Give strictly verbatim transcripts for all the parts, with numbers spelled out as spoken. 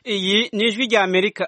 Iyi ni ijwi rya Amerika.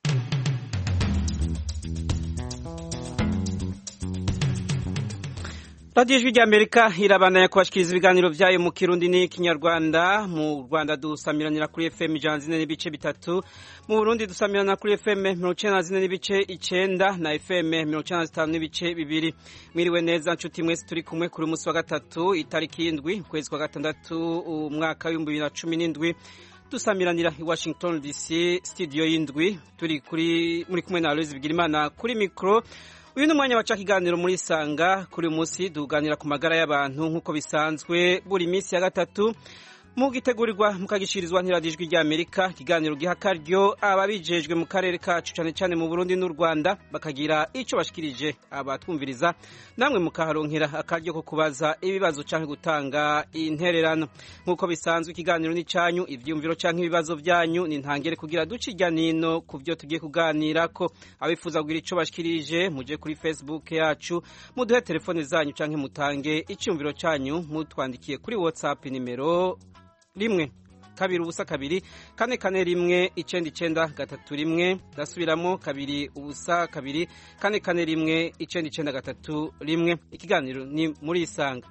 Radio ijwi rya Amerika irabandanya kubashikiriza ibiganiro vyayo mu Kirundi n'ikinyarwanda. Mu Rwanda dusamiranira kuri F M ijana na zine n'ibice bitatu, mu Burundi dusamiranira kuri F M mirongo icenda na zine n'ibice icenda na F M mirongo icenda na zitanu n'ibice bibiri. Mwiriwe neza nshuti mwese, turi kumwe kuri musi wa gatatu itariki indwi ukwezi kwa gatandatu umwaka w'ibihumbi bibiri na cumi n'indwi. Dusamiranira i Washington D C, studio y'indwi, turi kuri muri kumwe na Aloys Bigirimana kuri mikro. Uyu ni umwanya waca kiganiro muri Sanga. Kuri musi duganira ku magara y'abantu nk'uko bisanzwe buri minsi ya gatatu, mu gitegurirwa mukagishirizwa ntiradijwi rya Amerika. Kiganiro giha karyo ababijejwe mu karere kacu cyane cyane mu Burundi n'u Rwanda, bakagira ico bashikirije abatwumviriza, namwe mukaharonkera akaryo ko kubaza ibibazo canke gutanga intererano. Nk'uko bisanzwe ikiganiro ni canyu, ivyumviro canke ibibazo vyanyu ni ntangere kugira ducijya nino ku byo tugiye kuganirako. Abifuza kugira ico bashikirije muje kuri Facebook yacu, muduhe telefone zanyu canke mutange icyumviro canyu mutwandikiye kuri WhatsApp nimero rimwe kabiri ubusa kabiri kane kane rimwe icenda icenda gatatu rimwe. Dasubiramo kabiri ubusa kabiri kane kane rimwe icenda icenda gatatu rimwe. Ikiganiro ni muri Isanga.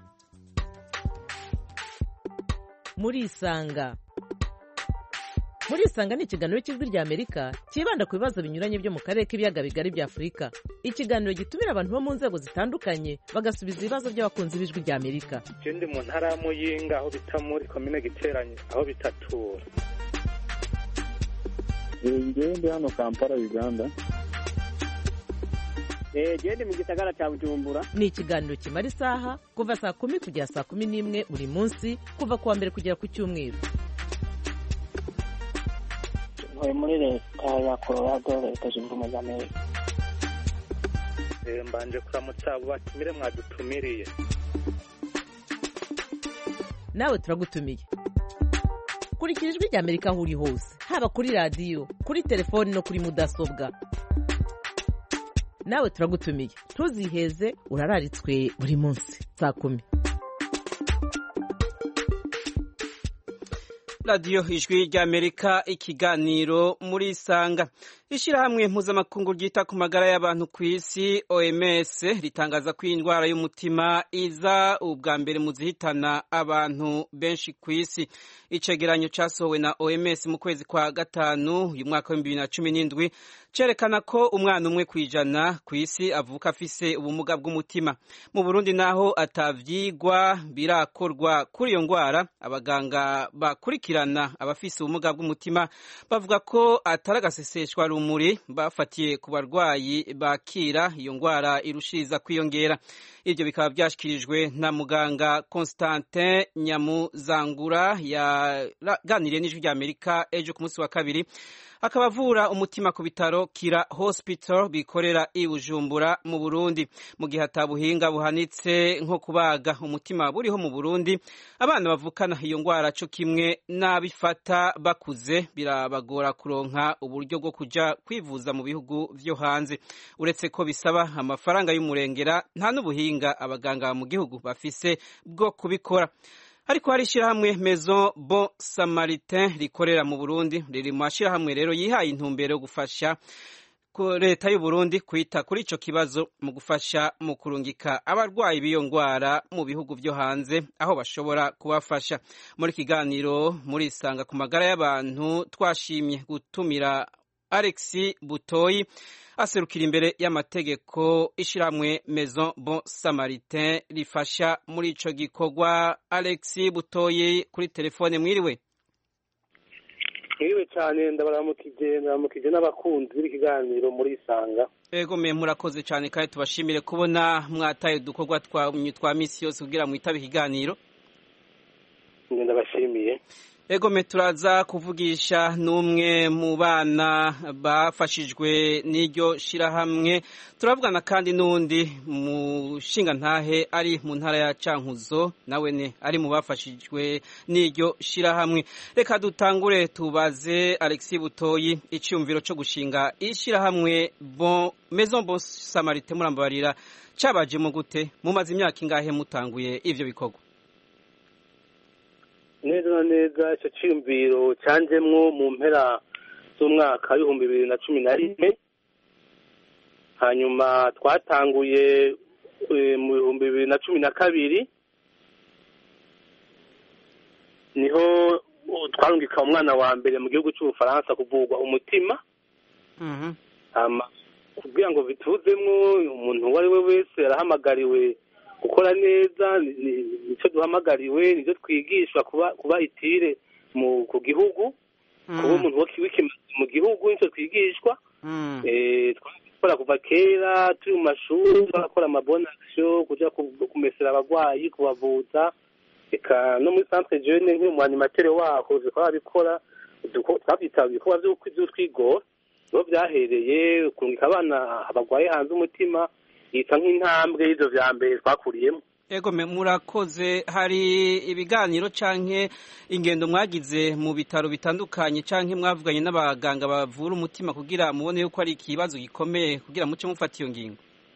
Muri Isanga Muri Isanga ni ikiganiro cy'ijwi rya Amerika kibanda ku bibazo binyuranye byo mu karere k'ibiyaga bigari bya Afurika. Ikiganiro gitumira abantu bo mu nzego zitandukanye bagasubiza ibibazo by'abakunzi b'ijwi rya Amerika. Ikindi mu ntara ya Muyinga aho bita muri komine Giteranye aho bitatura. Ngiye ndi hano Kampala, Uganda. Eh, gende mu gisagara cya Bujumbura. Ni ikiganiro kimara isaha kuva saa kumi kugera saa kumi n'imwe buri munsi, kuva kuwa mbere kugera ku cyumweru. Muri leta ya Colorado, leta zunze ubumwe za Amerika. Eh, mbanje kuramutsa abo batumire mwadutumiriye. Nawe turagutumiye. Kurikira ijwi rya Amerika aho uri hose, haba kuri radio, kuri telefoni no kuri mudasobwa. Nawe turagutumiye, ntuziheze, urararitswe buri munsi saa kumi. Radio ijwi rya Amerika, ikiganiro muri Isanga. Ishirahamwe mpuzamakungu ryita ku magara y'abantu ku isi O M S ritangaza ko indwara y'umutima iza ubwa mbere mu zihitana abantu benshi ku isi. Icegeranyo casohowe na O M S mu kwezi kwa gatanu uyu mwaka wa bibiri na cumi n'indwi cerekana ko umwana umwe kwijana ku isi avuka afise ubumuga bw'umutima. Mu Burundi naho atavyigwa birakorwa kuri iyo ndwara, abaganga bakurikirana abafise ubumuga bw'umutima bavuga ko ataragaseseshwa rumuri bafatiye ku barwayi bakira iyo ndwara irushiriza kwiyongera. Ivyo bikaba byashikirijwe na muganga Constantin Nyamuzangura yaganiriye n'ijwi rya Amerika ejo ku munsi wa kabiri, akaba avura umutima ku bitaro Kira Hospital bikorera i Bujumbura mu Burundi. Mu gihe atabuhinga buhanitse nko kubaga umutima buriho mu Burundi, abana bavukana iyo ndwara cyo kimwe n'abifata bakuze birabagora kuronka uburyo bwo kuja kwivuza mu bihugu vyo hanze. Uretse ko bisaba amafaranga y'umurengera, nta n'ubuhinga abaganga mu gihugu bafise bwo kubikora. Ariko hari ishirahamwe Maison Bon Samaritain rikorera mu Burundi, riri mu ashirahamwe rero yihaye intumbero yo gufasha ko leta y'u Burundi kwita kuri ico kibazo mu gufasha mu kurungika abarwayi b'iyo ndwara mu bihugu vyo hanze aho bashobora kubafasha. Muri kiganiro muri Isanga ku magara y'abantu twashimye gutumira Alexis Butoyi aserukira imbere y'amategeko ishirahamwe Maison Bon Samaritain rifasha muri ico gikorwa. Alexis Butoyi kuri telefone, mwiriwe. Mwiriwe cyane, ndabaramukije ndabaramukije n'abakunzi b'ikiganiro muri Isanga. Ego me murakoze cyane kandi tubashimire kubona mwataye udukorwa twa twa misi yose kugira mwitabe ikiganiro. Ndabashimiye. Ego me turaza kuvugisha n'umwe mu bana bafashijwe n'iryo shirahamwe. Turavugana kandi n'undi mu shinga ntahe ari mu ntara ya Cankuzo, nawene ari mu bafashijwe n'iryo shirahamwe. Reka dutangure tubaze Alexis Butoyi icyumviro cyo gushinga ishirahamwe Bon Maison Bon Samaritain murambabarira cabaje mu gute, mumaze imyaka ingahe mutanguye ivyo bikorwa? neza na neza icyo cyiyumviro cyanjemwo mu mpera z'umwaka w'ibihumbi bibiri na cumi na rimwe hanyuma twatanguye mu bihumbi bibiri na cumi na kabiri niho twarungika umwana wa mbere mu gihugu cy'ubufaransa kuvurwa umutima kugira ngo bituzemwo umuntu uwo ari we wese arahamagariwe gukora neza, nicyo duhamagariwe, nicyo twigishwa kuba kuba itire ku gihugu, kuba umuntu w'ikimazi mu gihugu, nicyo twigishwa. twakora kuva kera turi mu mashuri, twakora amabonasiyo, kuja kumesera abagwayi, kubavuza, eka no muri centre jeune nk'umu animateur waho twabikora, twabyitaba ibikorwa vy'utwigoro, niho vyahereye kurungika abana abagwaye hanze umutima, yita nk'intambwe y'ivyo vya mbere twakuriyemo. Ego me murakoze. Hari ibiganiro canke ingendo mwagize mu bitaro bitandukanye canke mwavuganye n'abaganga bavura umutima kugira mubone yuko ari ikibazo gikomeye kugira muce mufata iyo ngingo?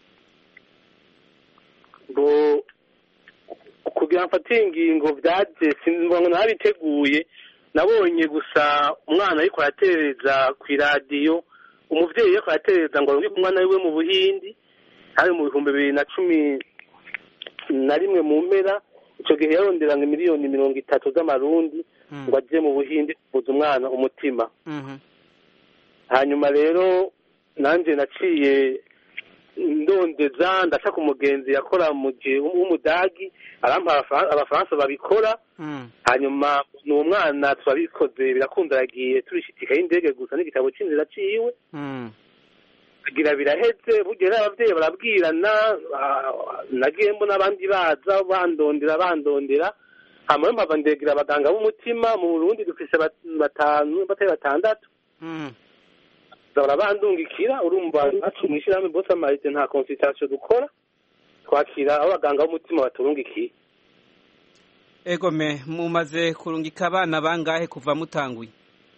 Bo kugira mfata ingingo vyaje sinzibongo nabiteguye, nabonye gusa umwana ariko aratereza ku radio, umuvyeyi ariko aratereza ngo arunge umwana wiwe mu Buhindi, hari mu bihumbi bibiri na cumi na rimwe mu mpera, ico gihe yaronderanga miliyoni mirongo itatu z'amarundi ngo aje mu Buhindi kuvuza umwana umutima. Hanyuma rero nanje naciye ndondeza ndaca ku mugenzi yakora mu gihe w'umudagi, arampa abafaransa babikora. Hanyuma n'uwo mwana twabikoze birakunda, yagiye turishitika y'indege gusa n'igitabo c'inzira ciwe, agira biraheze. Bugera abavyeyi barabwirana, nagiye mbona abandi baza bandondera bandondera, hama mpava ndegira abaganga b'umutima mu Burundi dufise batanu batari batandatu, barabandungikira. Urumva nacu mwishirahamwe Bose Amarite nta consultation dukora, twakira abaganga b'umutima baturungikiye. Ego me mumaze kurungika abana bangahe kuva mutanguye?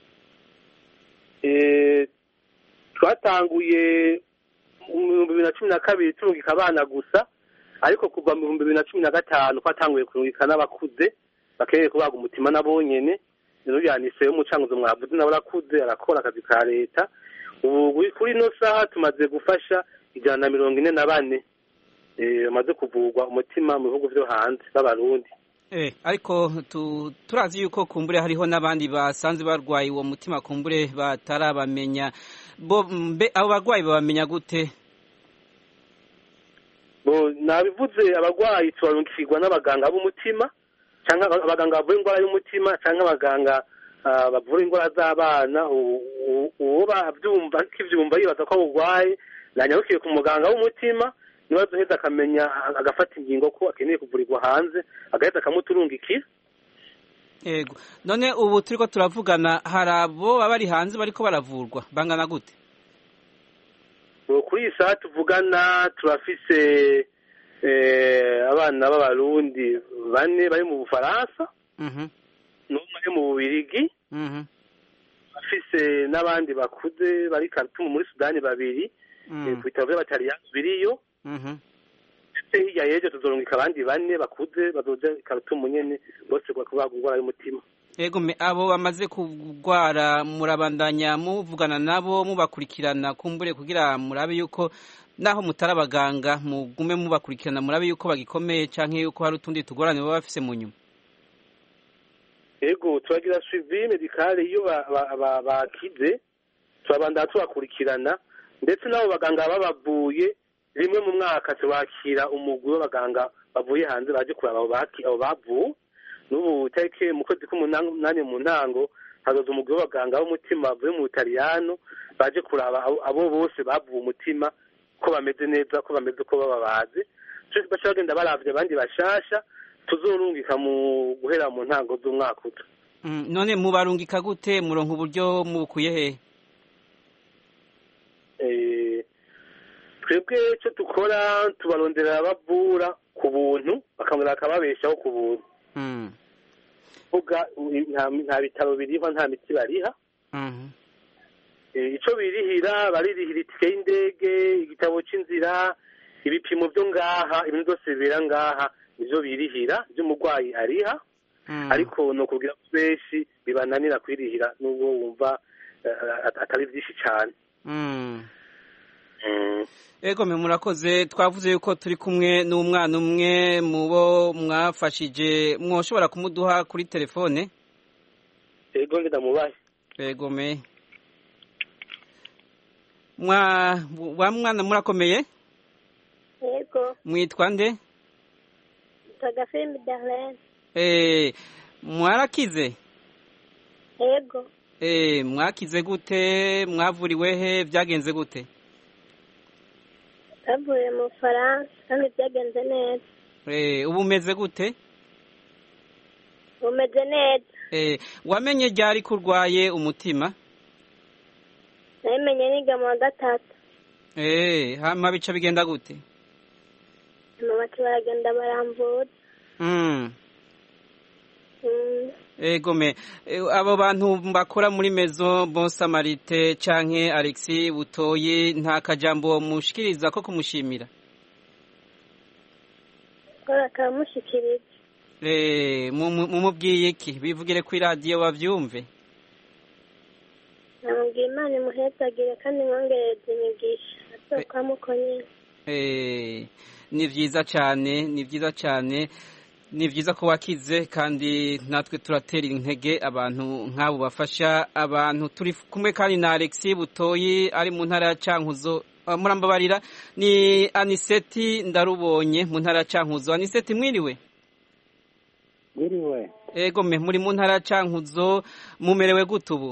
Eh twatanguye mu bihumbi bibiri na cumi na kabiri turungika abana gusa, ariko kuva mu bihumbi bibiri na cumi na gatanu twatanguye kurungika n'abakuze bakeneye kubaga umutima nabo nyene. Rero yanise umucanguzo mwavuze nabo arakuze, arakora akazi ka leta. Ubu kuri no saha tumaze gufasha ijana na mirongo ine na bane eh bamaze kuvurwa umutima mu bihugu vyo hanze b'Abarundi. Eh ariko tu, turazi yuko kumbure hariho n'abandi basanzwe barwaye uwo mutima kumbure batarabamenya. Bo mbe abo bagwayi babamenya gute? Bo nabivuze, abagwayi tubarungikirwa n'abaganga b'umutima, canke abaganga bavura ingwara y'umutima, canke abaganga bavura ingwara z'abana. Uwo bavyumva kivyumva yibaza ko urwaye nanyarukiye ku muganga w'umutima, nibazo heza akamenya agafata ingingo ko akeneye kuvurirwa hanze, agaheza akamuturungikira. Ego none ubu turiko turavugana, harabo bari hanze bariko baravurwa bangana gute? Kuri saa tuvugana turafise eh abana b'Abarundi bane bari mu Bufaransa, mhm n'umwe mu Bubirigi, mhm afise n'abandi bakuze bari Khartoum muri Sudani babiri, ku bitaro by'Abataliyani biriyo. Mhm hirya yejo tuzorungika abandi bane bakuze bazoja Khartoum nyene, bose kubaga ingwara y'umutima. Ego me abo bamaze kugwara murabandanya muvugana nabo mubakurikirana kumbure kugira murabe yuko naho mutarabaganga mugume mubakurikirana, murabe yuko bagikomeye canke yuko hari utundi tugorane baba bafise mu nyuma? Ego turagira suivi medical iyo bakize, turabandanya tubakurikirana, ndetse nabo baganga babavuye rimwe mu mwaka tubakira umugwi w'abaganga bavuye hanze baje kuraba abo bavuye. N'ubu tariki mu kwezi k'umunani mu ntango hazoza umugwi w'abaganga b'umutima bavuye mu Butaliyano baje kuraba abo bose bavuye umutima ko bameze neza, ko bameze ko bababaze. Baca bagenda baravye abandi bashasha tuzorungika mu guhera mu ntango z'umwaka uza. None mubarungika gute? Muronka uburyo mubukuye he? Eh twebwe icyo dukora tubarondera abavura ku buntu, bakamara akababeshaho ku buntu. Mm. Vuga nta bitaro biriho, nta miti bariha. Mhm. Eh ico birihira baririhira itike y'indege, igitabo c'inzira, ibipimo byo ngaha, ibintu byose bira ngaha ivyo birihira by'umugwayi ariha. Ariko no kugira benshi bibananira kwirihira, nubwo wumva atari byinshi cyane. Ego me murakoze, twavuze yuko turi kumwe n'umwana umwe mu bo mwafashije, mwoshobora kumuduha kuri telefone? Ego ndamubaye. Ego me mwa wa mwana murakomeye? Ego. Mwitwa nde? Tagafimbi Darlene. Eh, mwarakize? Ego. Eh, mwakize gute? Mwavuriwe he? Byagenze gute? Tavuye mu Faransa kandi byagenze neza. Eh, ubu umeze gute? Umeze neza. Eh, wamenye ryari kurwaye umutima? Namenye niga mu wa gatatu. Eh, hama bica bigenda gute? Amabati baragenda baramvuza. Mm. Mm. Ego me, abo bantu bakora muri Maison Bon Samarite canke Alexis Butoyi nta kajambo mushikiriza ko kumushimira? Kora kamushikiriza. Eh, mumubwiye iki? Bivugire ku radio bavyumve. Namubwiye Imana imuhezagire kandi mwongereze imigisha. Asokamukonye. Eh, ni vyiza cyane, ni vyiza cyane. Ni vyiza ko wakize kandi natwe turatera intege abantu nk'abo bafasha abantu. Turi kumwe kandi na Alexis Butoyi ari mu ntara ya Cankuzo. Murambabarira ni Aniseti Ndarubonye mu ntara ya Cankuzo. Aniseti mwiriwe? Mwiriwe. Ego me muri mu ntara ya Cankuzo, mumerewe gute ubu?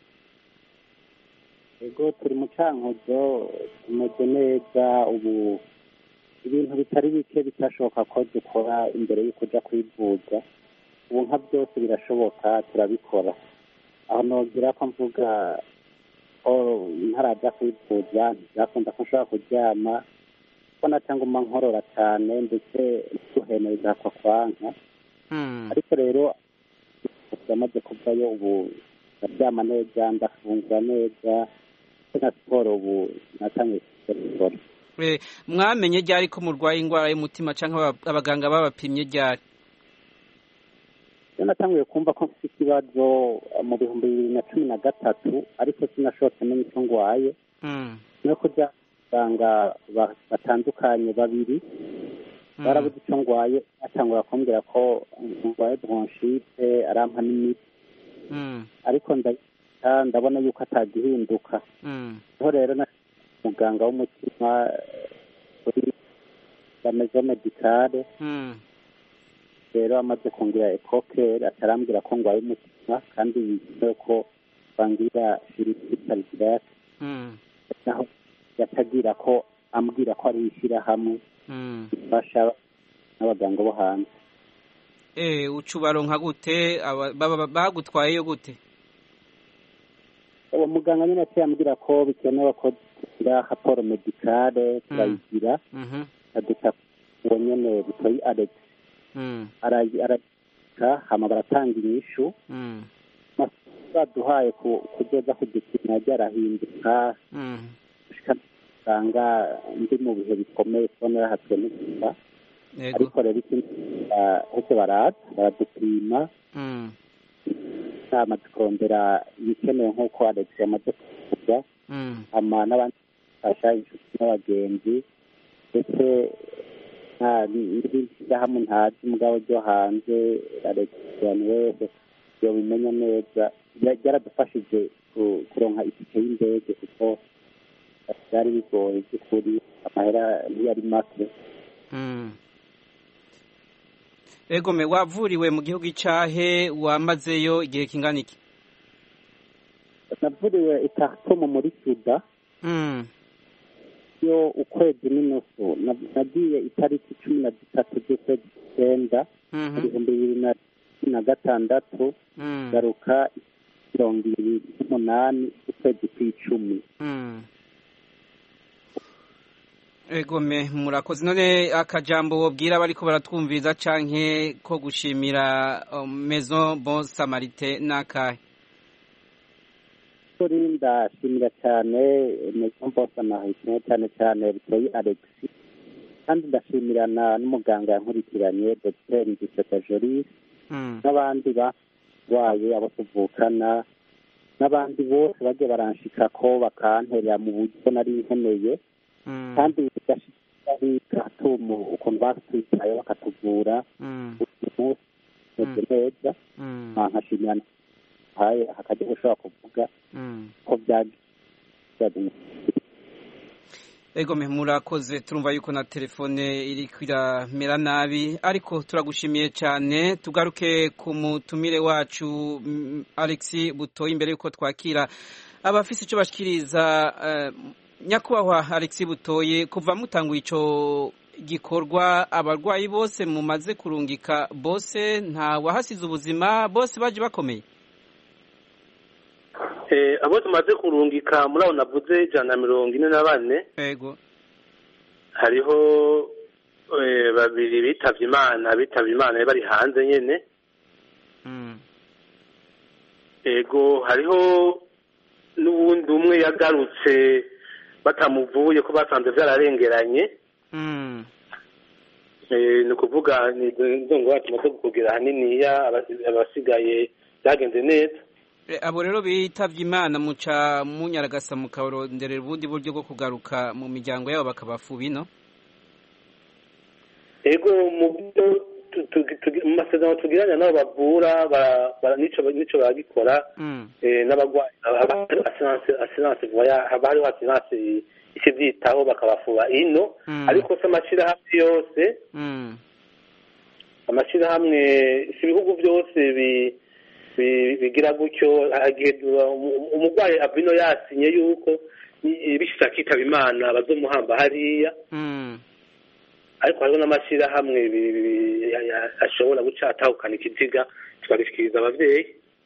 Ego turi mu Cankuzo, tumeze neza ubu. Ibintu bitari bike bitashoboka ko dukora imbere y'uko ujya kwivuza, ubu nka byose birashoboka turabikora. Aho nogira ko mvuga ko ntarajya kwivuza byakunda ko nshobora kuryama ko natanguma nkorora cyane ndetse duhemera igahakwa kwanka. Ariko rero amaze kuvayo ubu ndaryama neza, ndafungura neza, na siporo ubu natangiye gukora. Mwamenye ryari ko murwaye indwara y'umutima cyangwa abaganga babapimye ryari? Natangiye kumva ko mfite ikibazo mu bihumbi bibiri na cumi na gatatu ariko sinashobotse menya icyo ndwaye. No kujya abaganga batandukanye babiri barabuze icyo ndwaye, atangura kumbwira ko ndwaye bronchite, arampa n'imiti. Ariko ndabona yuko atagihinduka. Aho rero muganga w'umutima kuri la Maison Medicale rero amaze kungira ekokere atarambwira ko ngwaye umutima kandi yizeye ko bangira shirikitalidat naho yatagira ko ambwira ko ari ishira hamwe bafasha n'abaganga bo hanze. Eh, ucubaronka gute? Bagutwaye yo gute? Uwo muganga nyine yambwira ko bikenewe ko ya raporo medicale turayigira aduta uwo nyene Butoyi Alex arayika hama baratanga inyishu baduhaye kugeza kudupima ryarahinduka usanga ndi mu bihe bikomeye kubona rahatwe n'ikuba. Ariko rero hose baraza baradupima amaze kurondera ibikenewe nk'uko Alex yamaze kuvuga, ama n'abandi bafasha inshuti n'abagenzi ndetse n'ibindi shyirahamwe ntazi mugabo ryo hanze. Alex wese yobimenya neza, byaradufashije kuronka itike y'indege kuko byari bigoye by'ukuri, amahera ntiyari make. Ego me, wavuriwe mu gihugu icahe? Wamazeyo igihe kingana iki? Navuriwe i Khartoum muri Sudan. Mm. Yo ukwezi n'inusu. Nagiye itariki cumi na zitatu z'ukwezi kw'icenda ibihumbi bibiri na cumi na gatandatu, garuka mirongo ibiri n'umunani z'ukwezi kw'icumi. Ego me, murakoze. None akajambo wobwira bariko baratwumviriza canke ko gushimira Maison Bon Samarite nakahe? Kuri ndashimira cyane Maison Bon Samarite cyane cyane Butoyi Alex, kandi ndashimirana n'umuganga yankurikiranye Docteur Ndiseka Jolis n'abandi barwaye abo tuvukana n'abandi bose bagiye baranshika ko bakanterera mu buryo nari nkeneye kandi bigashika bigatumu ukuntu batwitaye bakatuvura buri munsi meze neza nkashimira haye hakajya gushobora kuvuga ko byagiye. Ego me murakoze, turumva yuko na telefone iri kwiramera nabi, ariko turagushimiye cyane. Tugaruke ku mutumire wacu Alexis Butoyi imbere yuko twakira abafise icyo bashikiriza. Uh, nyakubahwa Alexis Butoyi, kuva mutanguye ico gikorwa abarwayi bose mumaze kurungika bose nta wahasize ubuzima, bose baje bakomeye? Eh, abo tumaze kurungika muri abo navuze ijana na mirongo ine na bane. Ego. Hariho eh, babiri bitavye Imana, bitavye Imana bari hanze nyene. Mm. Ego, hariho n'ubundi umwe yagarutse batamuvuye ko basanze vyararengeranye. Mm. Eh, ni kuvuga ni ngo tumaze kugira hanini ya abasigaye byagenze neza. Abo rero bitavye Imana muca munyaragasa mukaronderera ubundi buryo bwo kugaruka mu miryango yabo bakabafuba no? Ego, mu mu masezerano tugiranye nabo bavura nico nico bagikora n'abagwayi assurance voya haba hariho assurance ikivyitaho bakabafuba ino, ariko se amashirahamwe yose amashirahamwe si ibihugu byose bi bigira gutyo. Umugwayi abino yasinye yuko bishitse akitaba Imana bazomuhamba hariya, ariko hariho n'amashirahamwe ashobora guca atahukana ikiziga tukagishikiriza abavyeyi.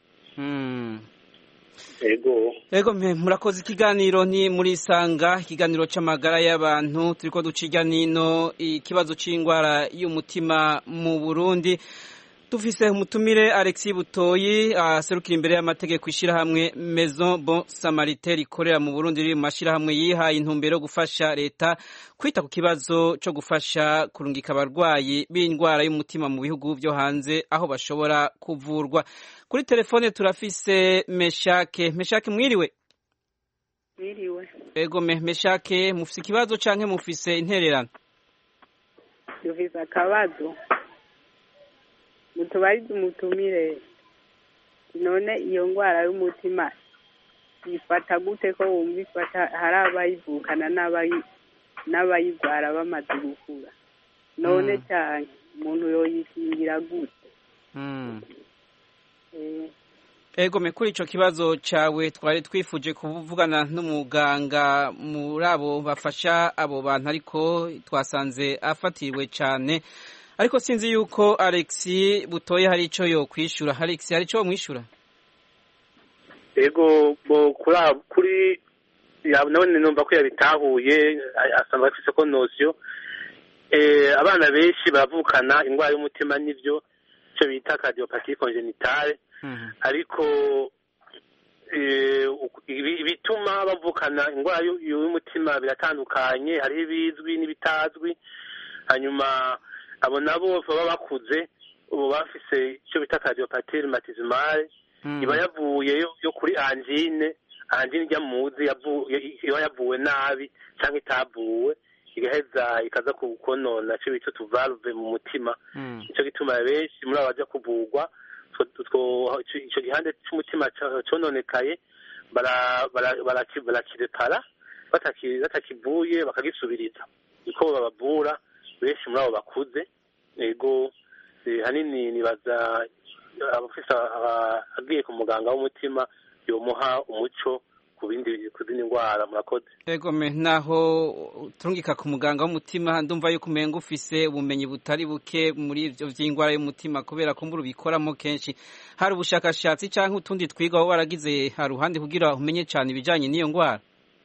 Ego. Ego me murakoze. Ikiganiro ni muri Sanga, ikiganiro c'amagara y'abantu, turiko duciga nino ikibazo c'ingwara y'umutima mu Burundi. Tufise umutumire Alexis Butoyi aserukira imbere y'amategeko ishirahamwe Maison Bon Samaritain rikorera mu Burundi, riri mu mashirahamwe yihaye intumbero gufasha leta kwita ku kibazo co gufasha kurungika abarwayi b'indwara y'umutima mu bihugu byo hanze aho bashobora kuvurwa. Kuri telefone turafise Meshake. Meshake mwiriwe? Mwiriwe. Ego me Meshake, mufise ikibazo canke mufise intererano? Dufise akabazo. Mutubarize umutumire, none iyo ngwara y'umutima ifata gute ko wumva ifata hari abayivukana n'abayigwara bamaze gukura, none cyane umuntu yoyikingira gute? Ego me kuri ico kibazo cawe twari twifuje kuvugana n'umuganga muri abo bafasha abo bantu, ariko twasanze afatiriwe cyane. Ariko sinzi yuko Alexis Butoyi hari ico yo kwishura. Alexis, hari ico mwishura? Ego, bo kuri kuri none numva ko yabitahuye, asanga afise ko nosyo. Eh, abana benshi bavukana ingwara y'umutima nivyo cyo bita cardiopathie congénitale. Ariko eh ibituma bavukana ingwara y'umutima biratandukanye, hari ibizwi n'ibitazwi. Hanyuma abo nabo baba bakuze ubu bafise icyo bita cardiopathie rhumatismale, iba yavuye yo kuri angine, angine ijya muzi iba yavuwe nabi cyangwa itavuwe igaheza ikaza kukonona cyo bita tuvalve mu mutima. Icyo gituma benshi muri abaje kuvugwa icyo gihande cy'umutima cononekaye barakirepara batakivuye bakagisubiriza, niko babavura benshi muri abo bakuze. Ego, hanini nibaza abafisa agiye ku muganga w'umutima yomuha umuco ku bindi kuzindi ngwara. Murakoze. Ego me naho turungika ku muganga w'umutima, ndumva yuko umenga ufise ubumenyi butari buke muri ivyo vy'ingwara y'umutima, kubera ko mburu bikoramo kenshi. Hari ubushakashatsi canke utundi twiga aho baragize haruhande kugira umenye cyane ibijanye n'iyo ngwara?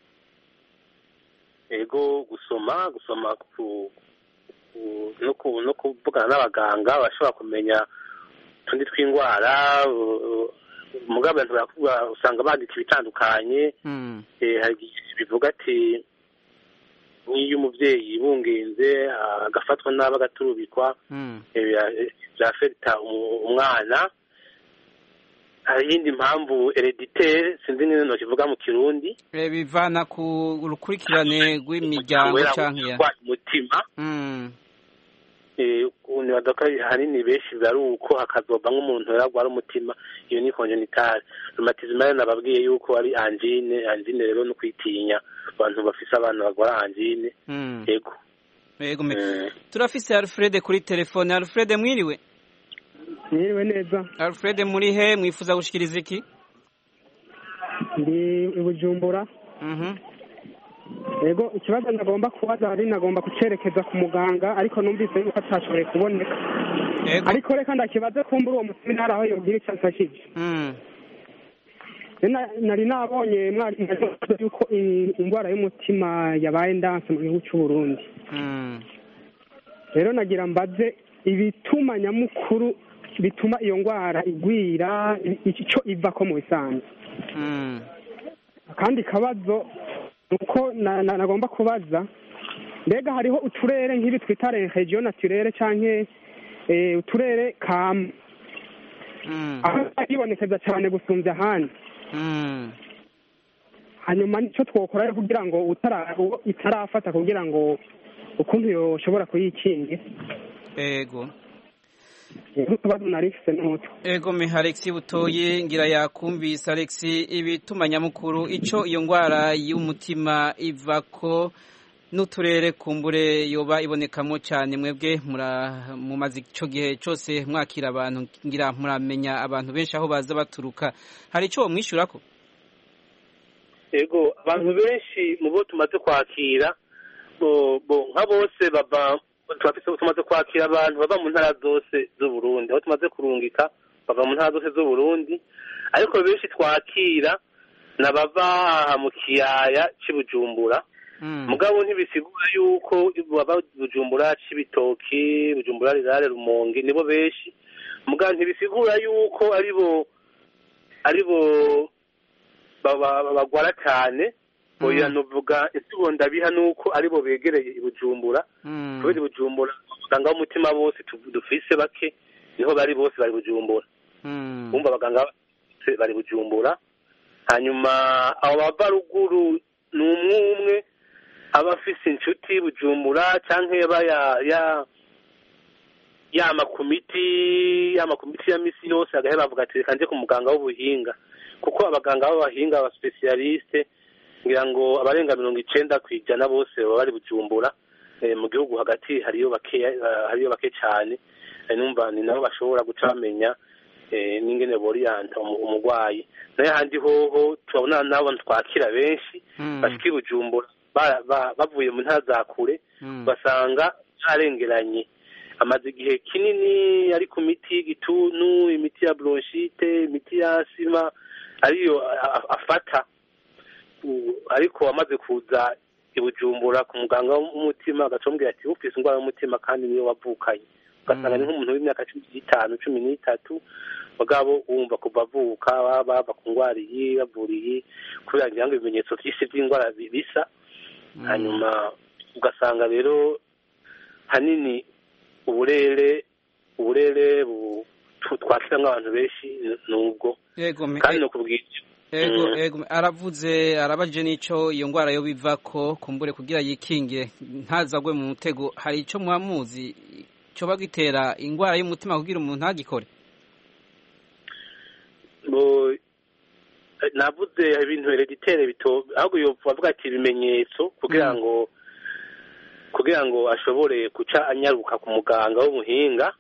Ego, gusoma gusoma ku no kuvugana n'abaganga bashobora kumenya utundi tw'indwara. Mugabo usanga bandika ibitandukanye. Bivuga ati nk'iyo umubyeyi yibungenze agafatwa nabi agaturubikwa byafekita umwana. hari iyindi mpamvu hereditaire sinzi nyine nokivuga mu kirundi bivana ku rukurikirane rw'imiryango canke ya umutima mm eh unibadoka hanini benshi bari uko hakazova nk'umuntu yaragwara umutima iyo ni congenital rheumatisme nababwiye yuko ari angine angine rero no kwitinya abantu bafise abana bagwara angine yego yego turafise Alfred kuri telefone. Alfred mwiriwe? Mwiriwe neza. Alfred muri he mwifuza gushikiriza iki? Ndi i Bujumbura. Mhm. Yego ikibazo ndagomba kubaza ari nagomba kucerekeza ku muganga ariko numvise yuko atashoboye kuboneka. Yego. Ariko reka ndakibaze kumbura uwo museminari aho yogira icyo afashije. Mhm. Nari nabonye mwari yuko indwara y'umutima yabaye ndanse mu gihugu cy'u Burundi. Mhm. Rero nagira mbaze ibituma nyamukuru bituma iyo ndwara igwira icyo iva ko mu bisanzwe. Mhm. Kandi kabazo uko nagomba kubaza mbega hariho uturere nk'ibi twita region naturelle canke uturere kam aho ibonekeza cyane gusumvya ahandi. Hanyuma nicyo twokora kugira ngo itarafata kugira ngo ukuntu yoshobora kuyikinga. Ego Ego me Alexi Butoyi ngira yakumvise Alexi ibituma nyamukuru ico iyo ngwara y'umutima ivako n'uturere kumbure yoba ibonekamo cyane mwebwe mu mazi ico gihe cyose mwakira abantu ngira muramenya abantu benshi aho baza baturuka hari ico mwishurako? Ego abantu benshi mu bo tumaze kwakira bo bo nka bose baba tumaze kwakira abantu bava mu ntara zose z'u Burundi aho tumaze kurungika bava mu ntara zose z'u Burundi ariko benshi twakira nabava mu kiyaya cy'Ibujumbura mugabo ntibisigura yuko baba Bujumbura c'ibitoki Bujumbura rirare Rumonge nibo benshi mugabo ntibisigura yuko aribo aribo bagwara cyane oya nuvuga insigo ndabiha nuko aribo begereye Ibujumbura kubera Ibujumbura abaganga b'umutima bose dufise bake niho bari bose bari Bujumbura umva abaganga bari Bujumbura hanyuma abo bava ruguru n'umwe umwe abafise inshuti Bujumbura canke baya ya ya makomiti ya makomiti ya misi yose agahe bavuga ati kanje ku muganga w'ubuhinga kuko abaganga b'abahinga aba specialiste ngira ngo abarenga mirongo icenda kwijana bose baba bari Bujumbura mu gihugu hagati hariyo bake hariyo bake cyane numva ni nabo bashobora gucamenya n'ingene boriyanta umugwayi naye handi hoho tubona nabo twakira benshi bashiki Bujumbura bavuye mu ntara za kure basanga arengeranye amaze igihe kinini ari ku miti y'igituntu imiti ya bronchite imiti ya asima ariyo afata ariko amaze kuza Ibujumbura ku muganga w'umutima agacomubwira ati ufise indwara y'umutima kandi niyo wavukanye ugasanga ni nk'umuntu w'imyaka cumi n'itanu cumi n'itatu mugabo wumva kuva avuka baba ku ndwara iyi bavuriye kubera ngira ngo ibimenyetso vyinshi vy'indwara bisa hanyuma ugasanga rero hanini uburere uburere twakira nk'abantu benshi nubwo kandi no kubwira Ego ego aravuze arabaje nico iyo ngwara yo bivako kumbure kugira yikinge ntazagwe mu mutego hari ico mwamuzi cyo bagitera ingwara y'umutima kugira umuntu agikore bo navuze ibintu hereditaire bito ahubwo yo bavuga ati ibimenyetso kugira ngo kugira ngo ashobore kuca anyaruka ku muganga w'umuhinga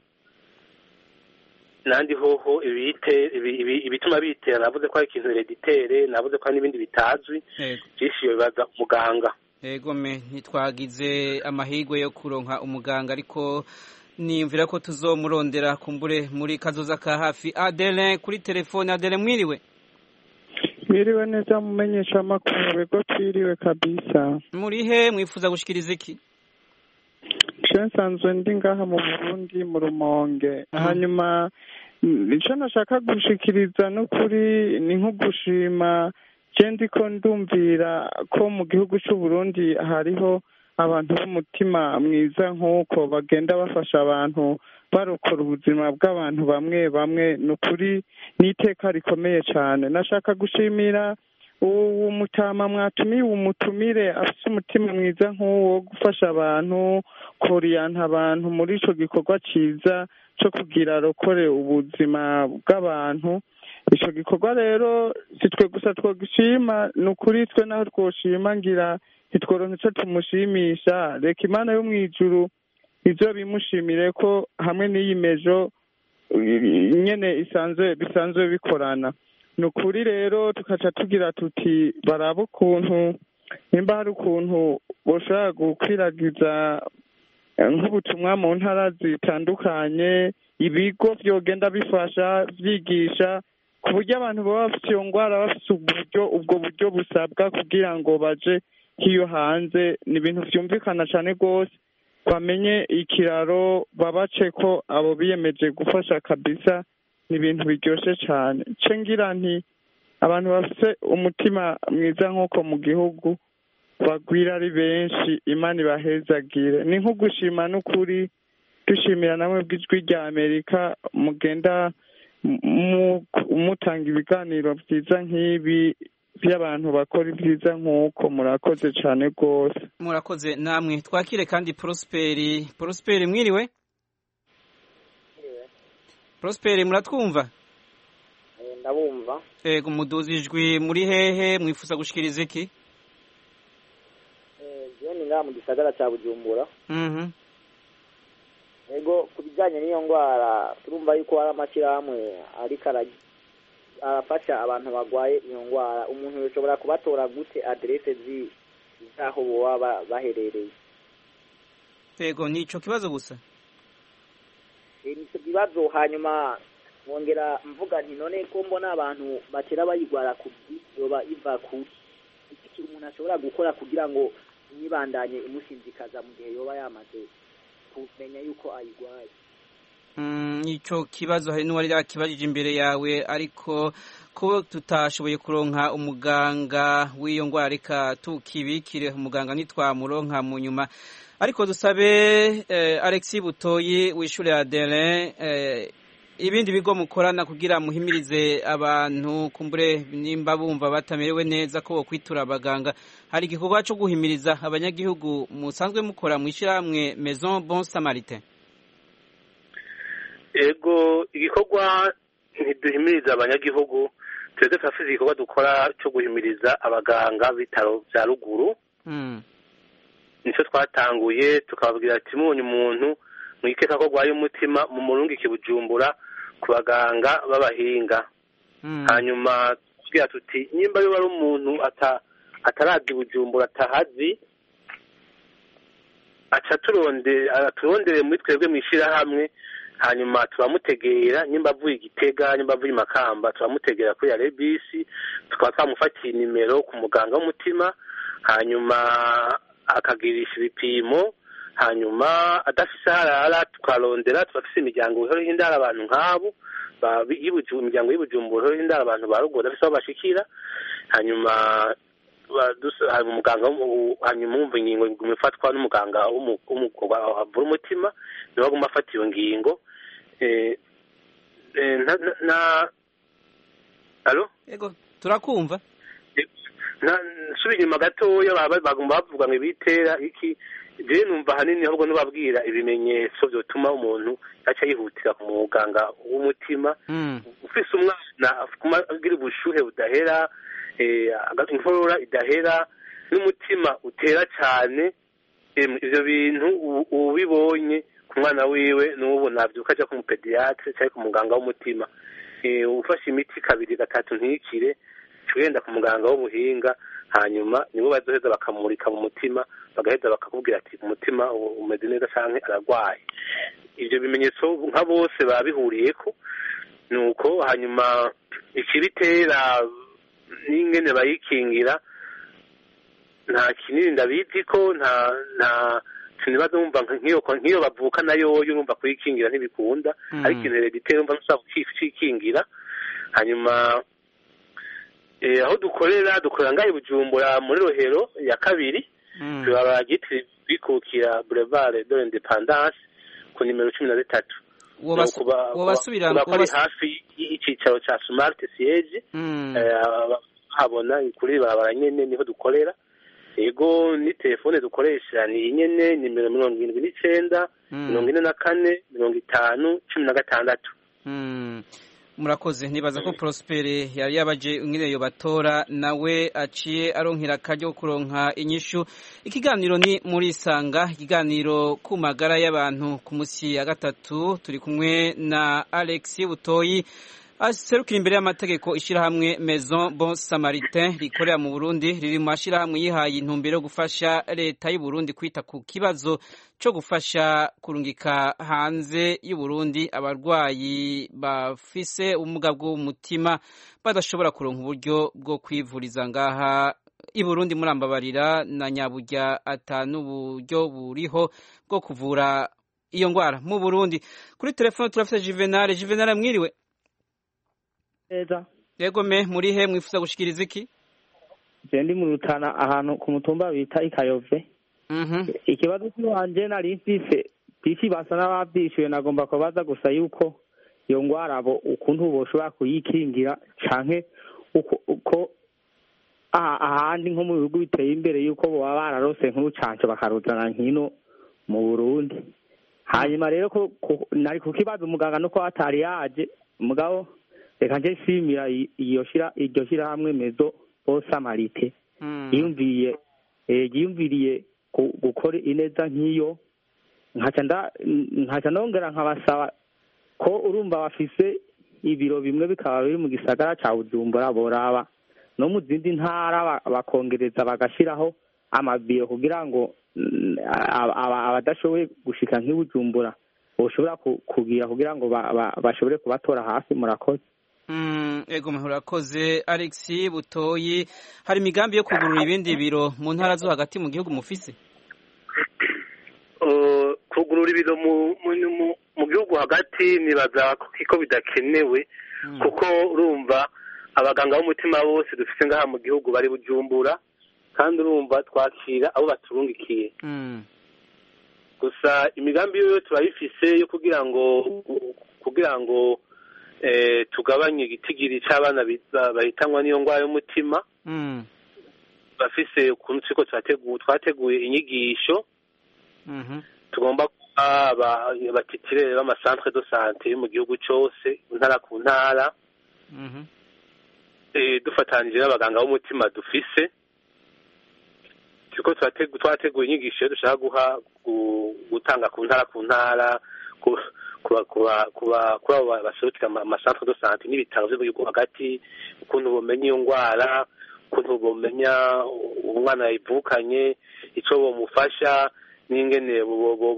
nandi hoho ibite ibituma bitera navuze ko ari ikintu hereditaire navuze ko n'ibindi bitazwi cyishiye bibaza umuganga yego me ntitwagize amahigwe yo kuronka umuganga ariko niyumvira ko tuzomurondera kumbure muri kazoza ka hafi. Adele kuri telefone. Adele mwiriwe? Mwiriwe neza mumenyesha makuru bego twiriwe kabisa. Muri he mwifuza gushikiriza iki? Nsanzwe ndi ngaha mu Burundi mu Rumonge. Hanyuma icyo nashaka gushikiriza n'ukuri ni nko gushima je ndiko ndumvira ko mu gihugu cy'u Burundi hariho abantu b'umutima mwiza nk'uko bagenda bafasha abantu barokora ubuzima bw'abantu bamwe bamwe ni ukuri n'iteka rikomeye cyane. nashaka gushimira uwo mutama mwatumiye umutumire afite umutima mwiza nk'uwo gufasha abantu koriyanta abantu muri icyo gikorwa cyiza cyo kugira arokore ubuzima bw'abantu. icyo gikorwa rero si twe gusa twogishima, ni ukuri twe naho twoshima ngira ntitworonke icyo tumushimisha. reka imana yo mu ijuru ibyo bimushimire ko hamwe n'iyi mejo nyine isanzwe bisanzwe bikorana. ni ukuri rero tukaca tugira tuti baraba ukuntu nimba hari ukuntu bashobora gukwiragiza nk'ubutumwa mu ntara zitandukanye, ibigo byogenda bifasha byigisha ku buryo abantu baba bafite iyo ndwara bafite uburyo ubwo buryo busabwa kugira ngo baje nk'iyo hanze. ni ibintu byumvikana cyane rwose, bamenye ikiraro babace ko abo biyemeje gufasha kabisa. ni ibintu biryoshye cyane. nce ngira nti abantu bafite umutima mwiza nk'uko mu gihugu bagwira ari benshi, imana ibahezagire. ni nko gushima n'ukuri dushimira namwe bw'ijwi rya Amerika mugenda mutanga ibiganiro byiza nk'ibi by'abantu bakora ibyiza nk'uko. murakoze cyane rwose. murakoze namwe. twakire kandi Prosperi. Prosperi mwiriwe? Prosperi muratwumva? ndabumva. Ego muduza ijwi, muri hehe, mwifuza gushikiriza iki? Eh, je ni ngaha mu gisagara cya Bujumbura. Mhm. Ego ku bijyanye n'iyo ndwara turumva yuko hari amashyirahamwe ariko arafasha abantu barwaye iyo ndwara. umuntu yashobora kubatora gute aderese z'aho baba baherereye? Ego nico kibazo gusa? Eh, nico kibazo. hanyuma mwongera mvuga nti none ko mbona abantu batera bayigwara ku yoba iva ku iki umuntu ashobora gukora kugira ngo nibandanye imushinzikaza mu gihe yoba yamaze kumenya yuko ayigwaye? Mm, ico kibazo hari n'uwari yakibajije imbere yawe, ariko ko tutashoboye kuronka umuganga w'iyo ndwara reka tukibikire umuganga nitwamuronka mu nyuma. ariko dusabe eh, Alexis Butoyi w'ishure ya Delin eh, ibindi bigo mukorana kugira muhimirize abantu kumbure nimba bumva batamerewe neza ko kwitura abaganga. hari igikorwa cyo guhimiriza abanyagihugu musanzwe mukora mwishirahamwe Maison Bon Samaritain? Ego igikorwa ntiduhimiriza abanyagihugu, twese turafite igikorwa dukora cyo guhimiriza abaganga bitaro bya ruguru. mm. Nico twatanguye tukababwira ati munyu umuntu mwikeka ko gwaye umutima mu murungiki Bujumbura ku baganga b'abahinga. mm. hanyuma tugira tuti nyimba yo bari umuntu ata ataradi Bujumbura atahazi aca turonde aturondere muri twebwe mwishira hamwe, hanyuma turamutegera nyimba avuye Igitega nyimba avuye Makamba turamutegera kuri R B C tukaba twamufatiye nimero ku muganga w'umutima, hanyuma akagirisha ibipimo, hanyuma adafise harara tukarondera tubafise imiryango ihora hindara abantu nk'abo yibuju imiryango y'Ibujumbura ihora hindara abantu barugo dafise aho bashikira, hanyuma hari umuganga hanyuma umva ingingo ifatwa n'umuganga w'umukobwa avura umutima niwe aguma afata iyo ngingo. eh na na allo Ego turakumva. na subira inyuma gatoya bagomba bavuga ngo bitera iki. je numva hanini ahubwo nubabwira ibimenyetso byotuma umuntu aca yihutira ku muganga w'umutima. mm. ufise umwana agira ubushuhe budahera, eh inkorora idahera, n'umutima utera cyane. ivyo bintu ubibonye ku mwana wiwe n'ubu navyuka aja ku mupediatre cyangwa ku muganga w'umutima. eh ufashe imiti kabiri gatatu ntikire tugenda ku muganga w'ubuhinga, hanyuma nibo bazoheza bakamurika mu mutima bagaheza bakakubwira ati umutima umeze neza canke aragwaye. ivyo bimenyetso nka bose babihuriyeko, nuko hanyuma ikibitera n'ingene bayikingira nta kinini ndabizi ko nta nta sinibaza umva nk'iyo nk'iyo bavuka nayo urumva kuyikingira ntibikunda. mm. ariko ikintu hereditaire umva nusaba kukikingira. hanyuma eh aho dukorera dukorera ngaho Bujumbura muri Rohero ya kabiri. mm. turabagitira kwikukira boulevard de l'independance ku nimero cumi na zitatu wobasubirana kuba ari hafi y'icicaro ca smart siege habona kuri barabara nyene niho dukorera ego ni telefone dukoresha ni nyene nimero mirongo irindwi n'icenda mirongo ine na kane mirongo itanu cumi na gatandatu. Murakoze nibaza ko Prospere yari yabaje ngire yo batora nawe aciye aronkira akaryo kuronka inyishu. Ikiganiro ni muri Sanga, ikiganiro ku magara y'abantu ku musi ya gatatu turi kumwe na Alex Butoyi aserukira imbere y'amategeko ishirahamwe Maison Bon Samaritain rikorera mu Burundi, riri mu mashirahamwe yihaye intumbero yo gufasha leta y'u Burundi kwita ku kibazo cyo gufasha kurungika hanze y'u Burundi abarwayi bafise ubumuga bw'umutima badashobora kuronka uburyo bwo kwivuriza ngaha i Burundi. Murambabarira na nyaburya atanu uburyo buriho bwo kuvura iyo ngwara mu Burundi. Kuri telefone turafite Juvenal. Juvenal, mwiriwe? Eza. Yego me muri he mwifuza gushikiriza iki? Je ndi mu Rutana ahantu ku mutumba bita Ikayove. Mhm. Ikibazo cyanje nari mfise bishi basa n'ababyishuye nagomba kubaza gusa yuko iyo ngwara abo ukuntu boshobora kuyikingira canke uko uko ahandi nko mu bihugu biteye imbere yuko bo bararose nk'urucanco bakaruzana nkino mu Burundi. Hanyuma rero ko nari kukibaza umuganga nuko atari yaje mugabo reka nje shimira iyo shira iryo shira hamwe Maison Bon Samaritain yumviye eh yumviriye gukora ineza nk'iyo nkaca nda nkaca nongera nkabasaba ko urumva bafise ibiro bimwe bikaba biri mu gisagara ca Bujumbura boraba no mu zindi ntara bakongereza bagashiraho amabiro kugira ngo abadashoboye gushika nk'Ibujumbura boshobora kugira kugira ngo bashobore kubatora hafi. Murakoze. Mm, ego murakoze Alex Butoyi. Hari imigambi yo kugurura ibindi biro mu ntara zo hagati mu gihugu mufise? Uh, kugurura ibiro mu mu, mu gihugu hagati nibaza ko bidakenewe mm. kuko urumva abaganga b'umutima bose dufise ngaha mu gihugu bari Bujumbura kandi urumva twakira abo baturungikiye. Mm. Gusa imigambi yo turayifise yo kugira ngo kugira ngo eh tugabanye igitigiri c'abana bahitanwa niyo ngwara y'umutima. Mm. Bafise ukuntu twiko twateguye twateguye inyigisho. Mhm. Tugomba aba batitire b'ama centre de santé mu gihugu cyose ntara ku ntara. Mhm. Eh dufatanije n'abaganga b'umutima dufise. Twiko twateguye inyigisho dushaka guha gutanga ku ntara ku ntara ku kuba kuba kuba kuba baserukira ama centre de santé n'ibitaro byo mu hagati ukuntu bomenya iyo ngwara ukuntu bomenya umwana yivukanye ico bomufasha n'ingene bo bo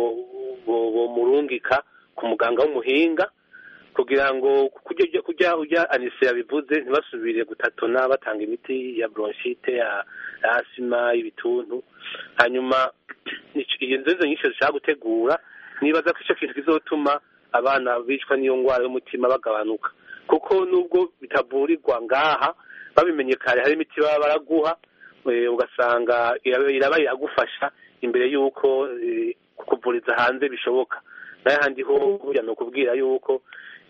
bo murungika ku muganga w'umuhinga kugira ngo kujya kujya ujya Anise yabivuze ntibasubire gutatona batanga imiti ya bronchite ya asima ibituntu. Hanyuma iyo nzo nyinshi zishaka gutegura nibaza ko icyo kintu kizotuma abana bicwa n'iyo ngwara y'umutima bagabanuka kuko nubwo bitavurirwa ngaha babimenye kare hari imiti baba baraguha ugasanga irabaye agufasha imbere y'uko kukuvuriza hanze bishoboka. Naye handi ho burya no kubwira y'uko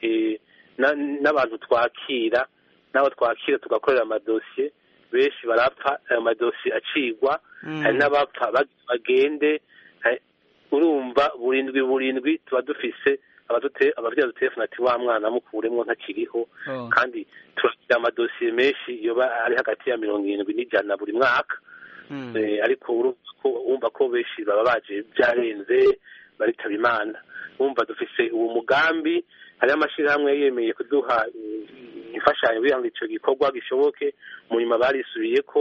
n'abantu twakira n'abo twakira tugakorera amadosiye benshi barapfa ayo madosiye acigwa hari n'abapfa bagende. Urumva burindwi burindwi tuba dufise abadute abavya dutelefona ati wa mwana mukuremwo ntakiriho. Oh. Kandi turakira amadosiye menshi yoba ari hagati ya mirongo irindwi n'ijana buri mwaka. Mm. Eh, ariko urumva ko benshi baba baje byarenze baritaba Imana. Urumva dufise uwo mugambi hari amashirahamwe yemeye kuduha imfashanyo kugira ngo ico gikorwa gishoboke mu nyuma barisubiye ko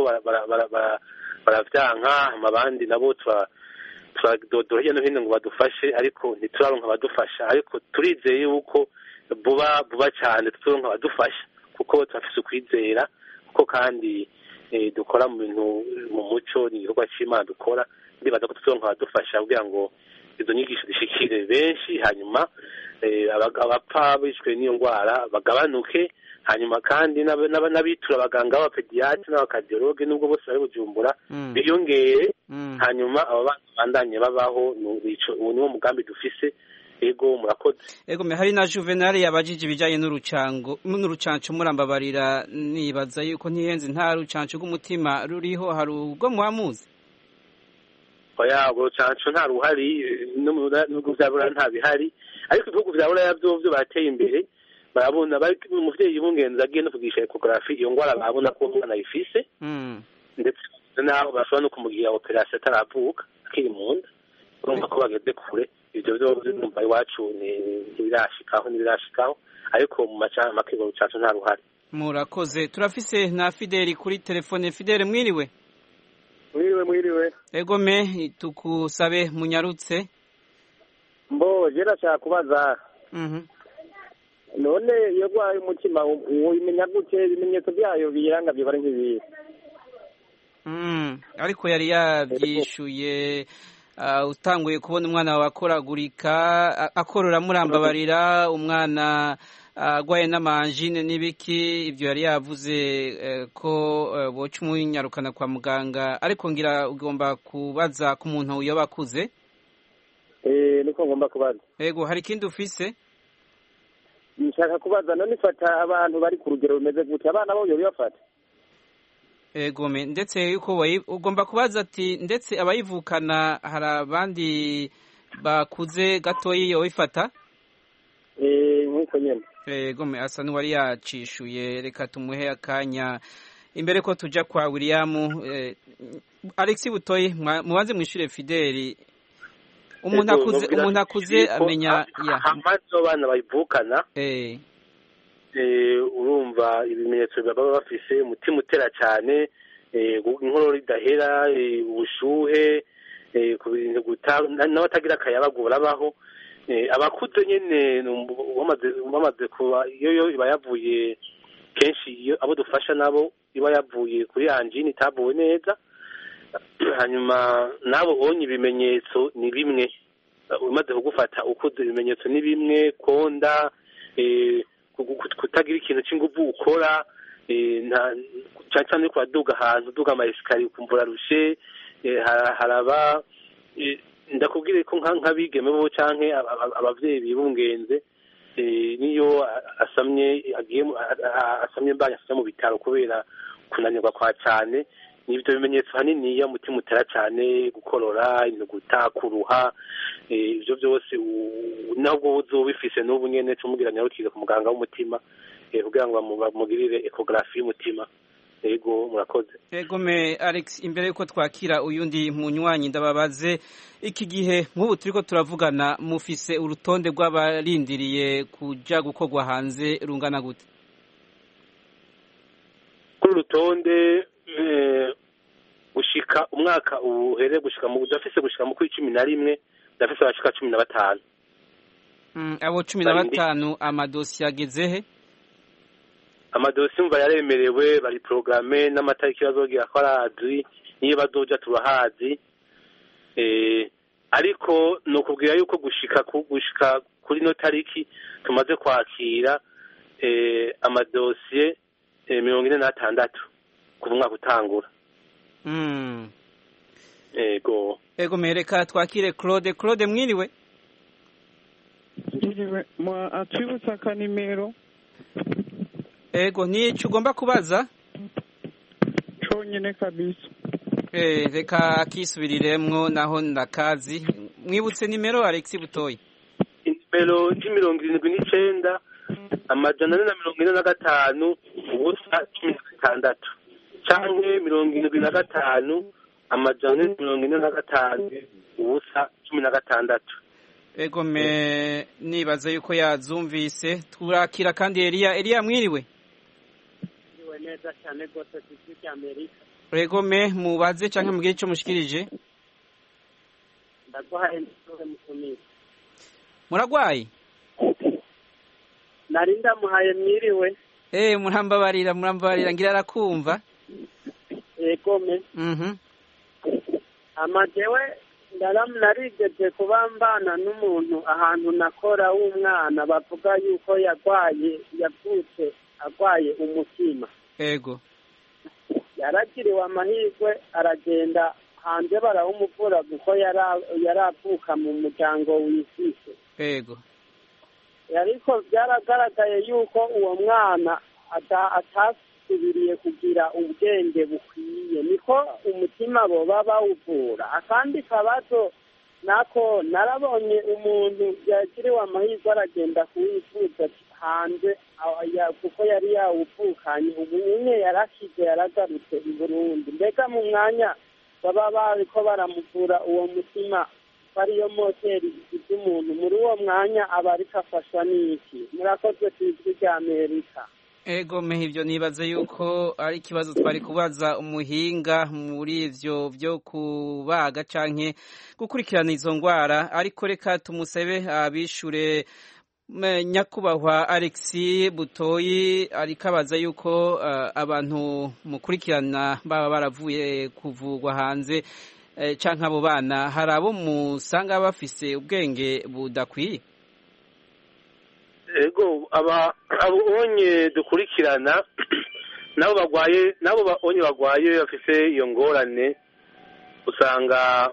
baravyanka amabandi nabo twa twadodora hirya no hino ngo badufashe ariko ntituraronka abadufasha ariko turizeye yuko buba buba cyane tuzoronka abadufasha kuko turafise ukwizera kuko kandi eh, dukora mu bintu mu muco ni igikorwa c'Imana dukora ndibaza ko tuzoronka abadufasha kugira ngo izo nyigisho zishikire benshi hanyuma abapfa bishwe n'iyo ndwara bagabanuke, hanyuma kandi n'abitura abaganga b'abapediyatri n'abakadiyologe nubwo bose bari Bujumbura biyongere, hanyuma abo bana bandanye babaho. Uwo niwo mugambi dufise. Ego murakoze. Ego me hari na Juvenal yabajije ibijanye n'urucango n'urucanco murambabarira, nibaza yuko ntihenze nta rucanco rw'umutima ruriho, hari ubwo muhamuzi? Oya, urucanco nta ruhari, no mu bihugu vya Buraya nta bihari, ariko ibihugu vya Buraya vyovyo bateye imbere, barabona bari umuvyeyi w'ingenzi agiye no kugisha ecography iyo ngwara babona ko umwana ayifise, ndetse naho bashobora no kumugira operation ataravuka akiri mu nda, urumva ko bageze kure. Ivyo vyo numva iwacu ntibirashikaho ntibirashikaho, ariko mu macana makego rucacu nta ruhari. Murakoze. Turafise na Fideli kuri telefone. Fideli mwiriwe? Mwiriwe mwiriwe. Ego me tukusabe munyarutse. Mbo je ndashaka kubaza. Mhm. None iyo gwaye umutima uyimenya gute, ibimenyetso byayo biranga byo bari nk'ibi? Mm, ariko yari yabyishuye. Uh, utanguye kubona umwana wawe akoragurika akorora murambabarira, umwana agwaye uh, n'amanjine n'ibiki, ivyo yari yavuze uh, ko uh, boca umunyarukana kwa muganga, ariko ngira ugomba kubaza ku muntu uyo bakuze. Eh niko ngomba kubaza. Ego hari kindi ufise? Nshaka kubaza none ifata abantu bari ku rugero rumeze gute, abana bo yo bafata? Ego me ndetse yuko ugomba kubaza ati ndetse abayivukana hari abandi bakuze gatoyi yo bifata? Eh nkuko nyene. Ego me asa n'uwari yacishuye, reka tumuhe akanya imbere ko tuja kwa William. eh, Alex Butoyi mubanze mwishure Fideli. Umuntu akuze umuntu akuze amenya ya amazo bana bayivukana. Eh eh urumva ibimenyetso baba bafise umutima utera cyane, eh inkorora idahera, ubushuhe, eh kubintu gutaha n'abatagira akayabagura baho. Eh abakuze nyene bamaze bamaze kuba iyo yo iba yavuye kenshi, iyo abo dufasha nabo iba yavuye kuri angine itavuwe neza, hanyuma nabo onye ibimenyetso ni bimwe. Umaze kugufata ukuze ibimenyetso ni bimwe, konda, eh kutagira ikintu cy'inguvu ukora, cyane cyane ko aduga ahantu duga ama esikariye ukumva rushe, haraba ndakubwire ko nk'abigeme bo canke abavyeyi bibungenze, niyo asamye agiye asamye mbanya asamye mu bitaro kubera kunanirwa kwa cyane, nibyo bimenyetso hanini ya mutima utera cyane, gukorora, inuguta, kuruha, ibyo byose nabwo uzobifise n'ubu nyene cumugira nyarukire ku muganga w'umutima kugira ngo bamugirire ecography y'umutima. Ego murakoze. Ego me Alex, imbere yuko twakira uyundi munywanyi ndababaze, iki gihe nk'ubu turiko turavugana mufise urutonde rw'abarindiriye kuja gukorwa hanze rungana gute? Ku rutonde gushika umwaka uhere gushika mu dafise gushika mu kuri cumi na rimwe dafise abashika cumi na batanu. Mm, abo cumi na batanu amadosi yagezehe? Amadosi mva yaremerewe, bari programme n'amatariki bazogira ko arazi, niyo bazoja turahazi. Eh ariko no kubwira yuko gushika gushika kuri no tariki tumaze kwakira eh amadosiye eh, mirongo ine na tandatu ku mwaka utangura. Mm. Ego. Ego mereka twakire Claude. Claude mwiriwe? Mwiriwe, mwa atwibutsa kanimero. Ego ni cyo ugomba kubaza? Conyene kabisa. Eh reka akisubiriremwo naho ndakazi. Mwibutse nimero Alex Butoyi. Nimero mirongo irindwi n'icenda amajana ane na mirongo ine na gatanu ubusa cumi na gatandatu. Canke mirongo irindwi na gatanu amajana ane mirongo ine na gatanu ubusa cumi na gatandatu. Ego me nibaza yuko yazumvise. Turakira kandi Elia. Elia mwiriwe? Mwiriwe neza cyane gose cy'iki Amerika. Ego me mubaze canke mugire ico mushikirije? Ndagwaye n'isore mutumire. Muragwaye? Nari ndamuhaye mwiriwe. Eh murambabarira murambabarira ngira arakumva. Ego me. Mhm. Amajewe narigeze kuba mbana n'umuntu ahantu nakora w'umwana bavuga yuko yarwaye yavutse arwaye umutima ego yaragiriwe amahirwe aragenda hanze barawumuvura kuko yari avuka mu muryango wisise ego ariko byaragaragaye yuko uwo mwana atasubiriye kugira ubwenge bukwiye niko umutima boba bawuvura akandi kabazo nako narabonye umuntu yagiriwe amahirwe aragenda kuwivuza hanze kuko yari yawuvukanye ubu nyine yarakize yaragarutse i Burundi mbega mu mwanya baba bariko baramuvura uwo mutima ariyo moteri ifite umuntu muri uwo mwanya aba ariko afashwa n'iki murakoze ku ijwi rya Amerika ego mehe ibyo nibaze yuko ari ikibazo twari kubaza umuhinga muri ivyo byo kubaga canke gukurikirana izo ngwara ariko reka tumusabe abishure nyakubahwa Alexis Butoyi ariko abaza yuko uh, abantu mukurikirana baba baravuye kuvugwa hanze eh, canke abo bana hari abo musanga bafise ubwenge budakwiye ego aba abonye dukurikirana nabo bagwaye nabo babonye bagwaye bafise iyo ngorane usanga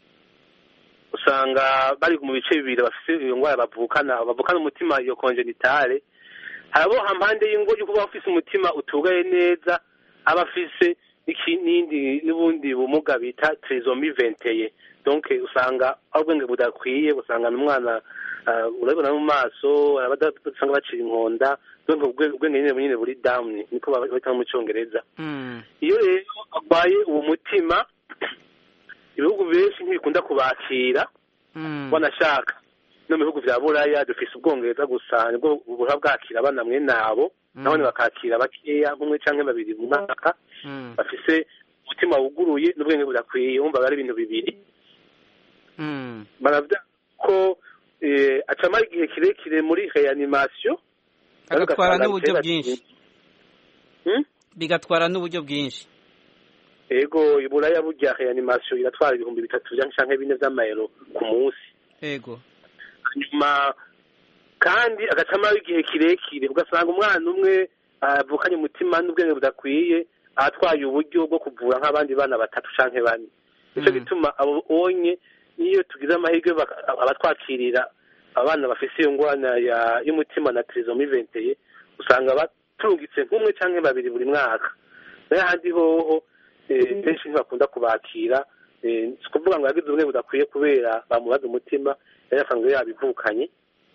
usanga bari mu bice bibiri bafise iyo ngwara bavukana bavukana umutima iyo congenitale harabo hampande y'ingo yuko bafise umutima utugaye neza abafise n'ikindi n'ubundi bumuga bita trisomie vingt-et-un donc usanga ubwenge budakwiye usanga n'umwana urabona mu maso abadasanga bacira inkonda ubwenge nyine nyine buri down niko babita mu cyongereza iyo rero agwaye uwo mutima ibihugu benshi ntibikunda kubakira banashaka no mu bihugu vya Buraya dufise ubwongereza gusa nibwo buha bwakira abana mwe nabo nabone bakakira bakeya nk'umwe canke babiri mu mwaka bafise umutima wuguruye n'ubwenge budakwiye wumva bari ibintu bibiri baravya ko acamara igihe kirekire muri reanimation agatwara n'uburyo bwinshi bigatwara n'uburyo bwinshi ego iburaya burya reanimation iratwara ibihumbi bitatu canke bine vy'amayero ku munsi ego nyuma kandi agacamara igihe kirekire ugasanga umwana umwe avukanye umutima n'ubwenge budakwiye atwaye uburyo bwo kuvura nk'abandi bana batatu canke bane nico gituma abo onye niyo tugize amahirwe abatwakirira abana bafise iyo ngwana y'umutima na trisomie vingt-et-un usanga batungitse nk'umwe canke babiri buri mwaka nayo handi hoho benshi ntibakunda kubakira si kuvuga ngo yagize ubumwe budakwiye kubera bamubaza umutima yari asanzwe yabivukanye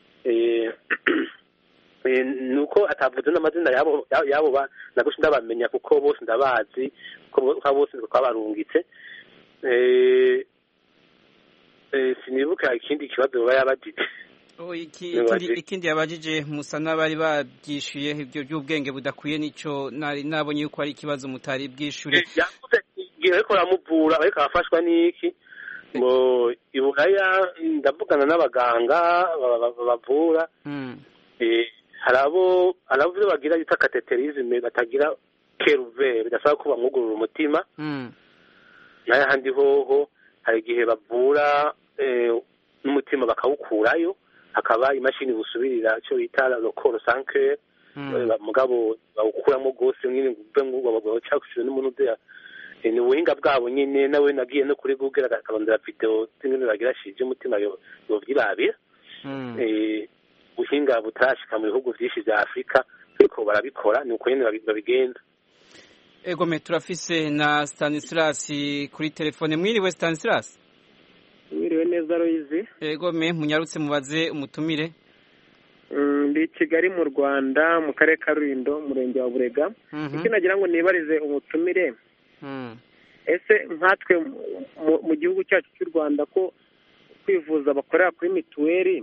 nuko atavuze n'amazina yabo yabo nagusha ndabamenya kuko bose ndabazi kuko bose twabarungitse sinibuka ikindi kibazo baba yabajije ikindi yabajije musa n'abari babyishuye ibyo by'ubwenge budakwiye nico nari nabonye yuko ari ikibazo mutari bwishure igihe ariko baramuvura ariko abafashwa n'iki ngo iburaya ndavugana n'abaganga bavura harabo harabo bagira bita cateterisme batagira keruve bidasaba ko bamwugurura umutima nayo handi hoho hari igihe bavura n'umutima bakawukurayo hakaba imashini busubirira cyo bita lokoro sanke mugabo bawukuramo gose nyine ngubwe ngo bagabo cyakushije n'umuntu de ni ubuhinga bwabo nyine nawe nagiye no kuri Google akabandira video tingene bagira shije umutima yo yovyirabira eh ubuhinga butashika mu bihugu byinshi bya Afrika ariko barabikora ni uko nyene babigenza ego me turafise na Stanislas kuri telefone mwiriwe Stanislas mwiriwe neza Roizi ego me munyarutse mubaze umutumire ndi Kigali mu Rwanda mu karere ka Rulindo murenge wa Burega iki nagira ngo nibarize umutumire ese nkatwe mu gihugu cyacu cy'u Rwanda ko kwivuza bakorera kuri mituweli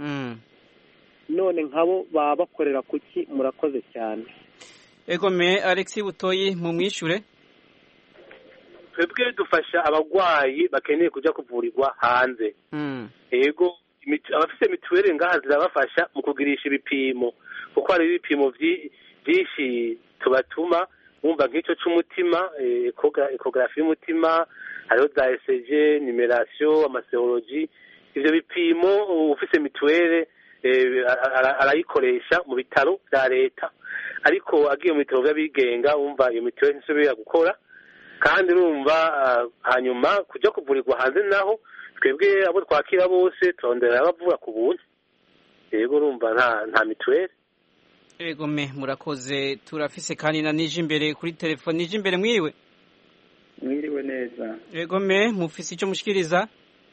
none nkabo baba bakorera kuki murakoze cyane ego me Alexis Butoyi mu mwishure twebwe dufasha abagwayi bakeneye kuja kuvurirwa hanze ego abafite mituweli ngaha zirabafasha mu kugirisha ibipimo kuko hari ibipimo byinshi tubatuma wumva nk'icyo c'umutima ekogarafi y'umutima hariho za E C G nimerasiyo amaserologi ivyo bipimo ufise mituwere arayikoresha mu bitaro vya leta ariko agiye mu bitaro vy'abigenga wumva iyo mituwere ntisubira gukora kandi urumva hanyuma kuja kuvurirwa hanze naho twebwe abo twakira bose turondera bavura ku buntu yego urumva nta nta mituwere. Ego me murakoze turafise kandi na nije imbere kuri telefone nije imbere mwiriwe mwiriwe neza. Ego me mufise ico mushikiriza?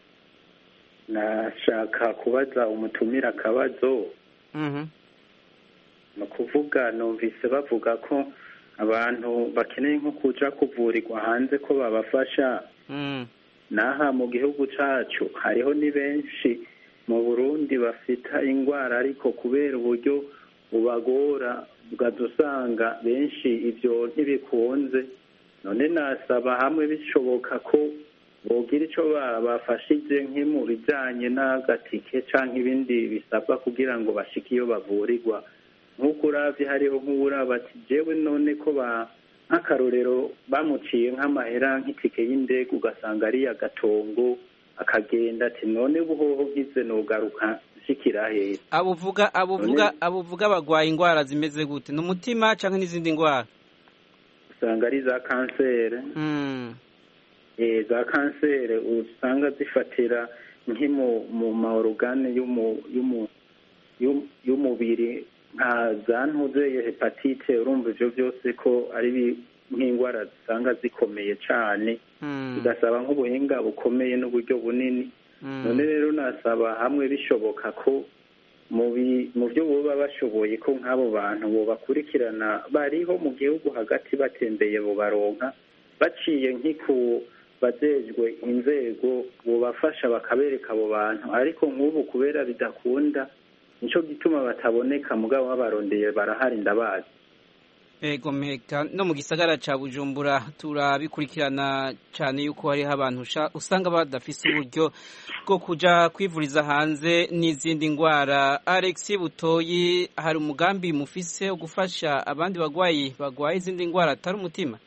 Nashaka kubaza umutumira akabazo. Mhm. No kuvuga numvise bavuga ko abantu bakeneye nko kuja kuvurirwa hanze ko babafasha. Mhm. Naha mu gihugu cacu hariho ni benshi mu Burundi bafita ingwara ariko kubera uburyo bubagora bwadusanga benshi ivyo ntibikunze none nasaba hamwe bishoboka ko bogira ico bafashije nki mu bijanye n'agatike canke ibindi bisabwa kugira ngo bashike iyo bavurirwa nk'uko uravye hariho nk'uraba ati jewe none ko ba nk'akarorero bamuciye nk'amahera nk'itike y'indege ugasanga ari agatongo akagenda ati none buhoho gize nogaruka shikira hehe abuvuga abuvuga abuvuga bagwaye ingwara zimeze gute n'umutima canke n'izindi ngwara usanga ari za kansere mm. eh za kansere usanga zifatira nk'imu mu maorgane y'umu y'umu y'umubiri nka za ntuze hepatite urumva ivyo byose ko ari nk'ingwara zisanga zikomeye cane bigasaba nk'ubuhinga bukomeye n'uburyo bunini none rero nasaba hamwe bishoboka ko mu byo boba bashoboye ko nk'abo bantu bobakurikirana bariho mu gihugu hagati batembeye bubaronka baciye nk'iku bajejwe inzego bobafasha bakabereka abo bantu ariko nk'ubu kubera bidakunda nico gituma bataboneka mugabo babarondeye barahari ndabazi. Ego meka no mu gisagara ca Bujumbura turabikurikirana cyane yuko hari abantu usanga badafise uburyo bwo kuja kwivuriza hanze n'izindi ngwara. Alex Butoyi hari umugambi mufise wo gufasha abandi bagwayi bagwaye izindi ngwara atari umutima?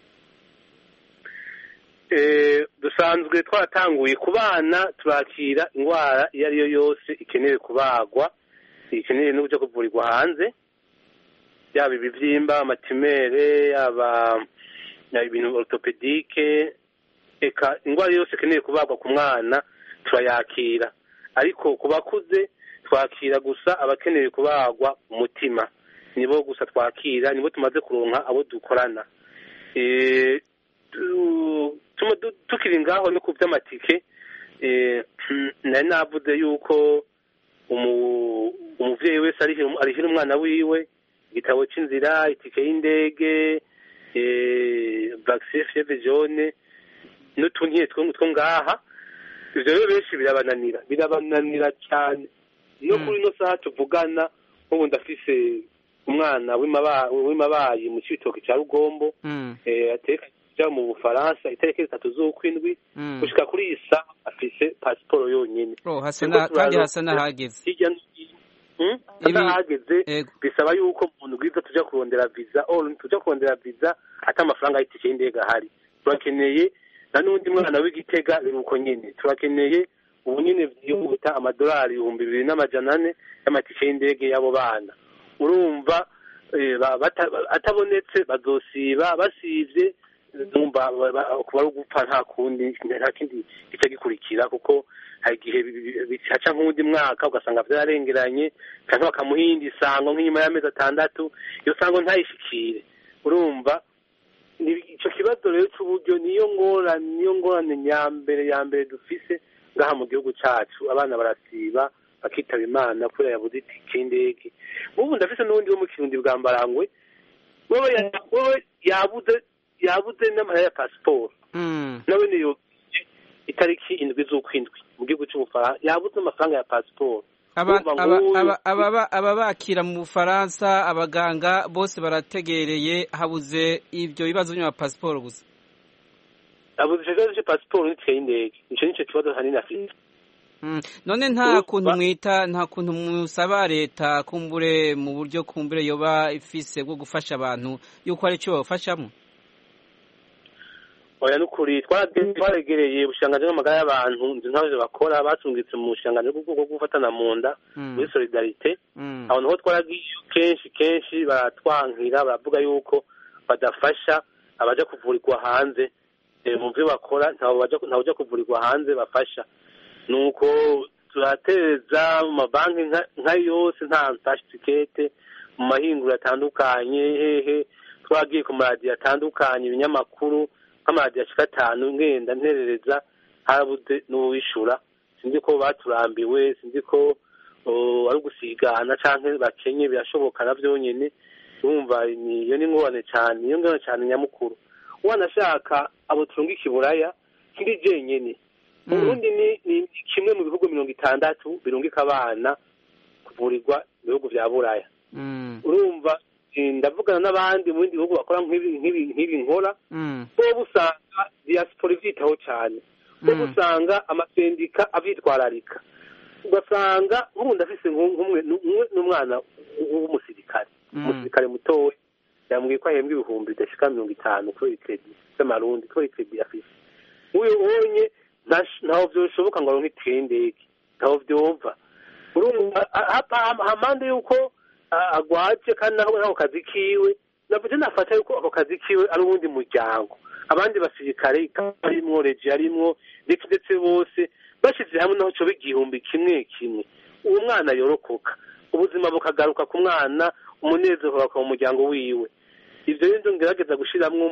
Eh dusanzwe twatanguye kubana turakira ingwara iyo ari yo yose ikenewe kubagwa ikeneye n'uburyo kuvurirwa hanze yaba ibivyimba amatimere yaba ibintu orthopedique eka ingwara yose ikeneye kubagwa ku mwana turayakira ariko ku bakuze twakira gusa abakeneye kubagwa umutima nibo gusa twakira nibo tumaze kuronka abo dukorana eh tukiri ngaho no kuvy'amatike eh nari navuze yuko umuvyeyi wese arihira umwana wiwe igitabo c'inzira itike y'indege eh vaccine fièvre jaune n'utunye two ngaha ivyo rero benshi birabananira birabananira cyane no kuri no saha tuvugana ubu ndafise umwana w'imabayi mu citoke ca Rugombo eh ateka ja mu Bufaransa itariki zitatu z'ukwindwi gushika kuri isa afise passport yonyene oh hasana kandi hasana hageze Ibi hageze bisaba yuko umuntu gwiza tuja kurondera visa all tuja kurondera visa ata amafaranga y'itike y'indege ahari turakeneye na nundi mwana w'Igitega biruko nyene turakeneye ubu nyene vyihuta amadolari ibihumbi bibiri n'amajana ane y'amatike y'indege y'abo bana urumva atabonetse bazosiba basivye numva kuba ari gupfa nta kundi nta kindi gice gikurikira kuko hari igihe bicaca nk'undi mwaka ugasanga vyarengeranye canke bakamuhinda isango nk'inyuma y'amezi atandatu iyo sango ntayishikire urumva ico kibazo rero c'uburyo niyo ngorane niyo ngorane nyambere ya mbere dufise ngaha mu gihugu cacu abana barasiba bakitaba imana kubera yabuze itike y'indege ubu ndafise n'ubundi wo mu Kirundi bwa Mbarangwe wewe yabuze yabuze n'amahera ya passport nawe niyo itariki indwi z'ukwindwi mu gihugu cy'Ubufaransa yabuze amafaranga ya passport aba bakira mu Bufaransa abaganga bose barategereye habuze ivyo bibazo bya passport gusa abuze ikibazo cya passport n'itike y'indege ico nico kibazo hanini afite none nta kuntu mwita nta kuntu musaba leta kumbure mu buryo kumbure yoba ifise bwo gufasha abantu yuko ari cyo babafashamo? oya nukuri twaragereye ubushangaje n'amagara y'abantu nzi ntabyo bakora batungitse mu bushangaje bwo gufatana mu nda muri solidarite aho naho twaragiye kenshi kenshi baratwankira baravuga yuko badafasha abaja kuvurirwa hanze mu byo bakora ntabwo baja ntabwo baja kuvurirwa hanze bafasha nuko turatereza mu mabanki nka yose nta certificate mu mahinguriro atandukanye hehe twagiye ku maradiyo atandukanye ibinyamakuru nk'amaradiyo ashika atanu ngenda nterereza harabuze n'uwishura sinzi ko baturambiwe sinzi ko ari ugusigana canke bakenye birashoboka navyo nyene urumva iyo ni ngorane cyane iyo ngorane cyane nyamukuru wanashaka abo turunga ikiburaya kindi jenyene ubundi ni, ni kimwe mu bihugu mirongo itandatu birungika abana kuvurirwa mu bihugu vya buraya urumva ndavugana n'abandi mu bindi bihugu bakora nk'ibi nkora bo busanga diaspora ivyitaho cyane bo busanga amasendika avyitwararika ugasanga nk'ubu ndafise n'umwana w'umusirikare umusirikare mutoya yambwiye ko ahembwa ibihumbi bidashika mirongo itanu kubera ikredi z'amarundi kubera ikredi afise uyu ubonye ntaho vyoshoboka ngo aronke itike y'indege ntaho vyova urumva hampande yuko agwaje kandi naho nako kazi kiwe navuze nafata yuko ako kazi kiwe ari uwundi muryango abandi basirikare arimwo reji arimwo ndetse bose bashize hamwe naho coba igihumbi kimwe kimwe uwo mwana yorokoka ubuzima bukagaruka ku mwana umunezero ukagaruka mu muryango wiwe ivyo rero ngerageza gushiramwo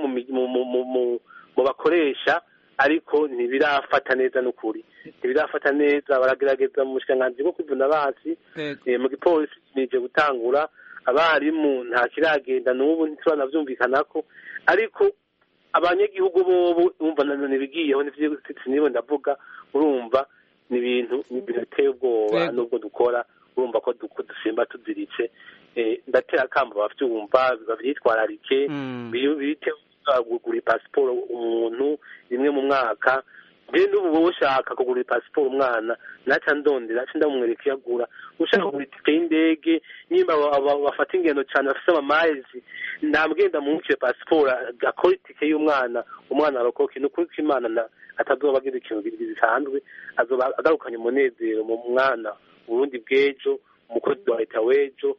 mu bakoresha ariko ntibirafata neza n'ukuri ntibirafata neza baragerageza mu bushikiranganji bwo kwivuna basi mu gipolisi nije gutangura abarimu nta kiragenda n'ubu ntituranavyumvikanako ariko abanyagihugu bobo umva nibigiyeho nibo ndavuga urumva ni ibintu biteye ubwoba nubwo dukora urumva ko dusimba tuziritse ndatera akamba bavyumva bavyitwararike bite kugura pasiporo umuntu rimwe mu mwaka je n'ubu wowe ushaka kugura pasiporo umwana naca ndondera naca ndamwereka yagura ushaka kugura itike y'indege nyimba bafata ingendo cyane bafise amamazi ndamugenda mumukire pasiporo akora itike y'umwana umwana arokoke n'ukuri ko Imana atazoba agira ikintu gisanzwe azoba agarukanye umunezero mu mwana Burundi bw'ejo umukozi wa leta w'ejo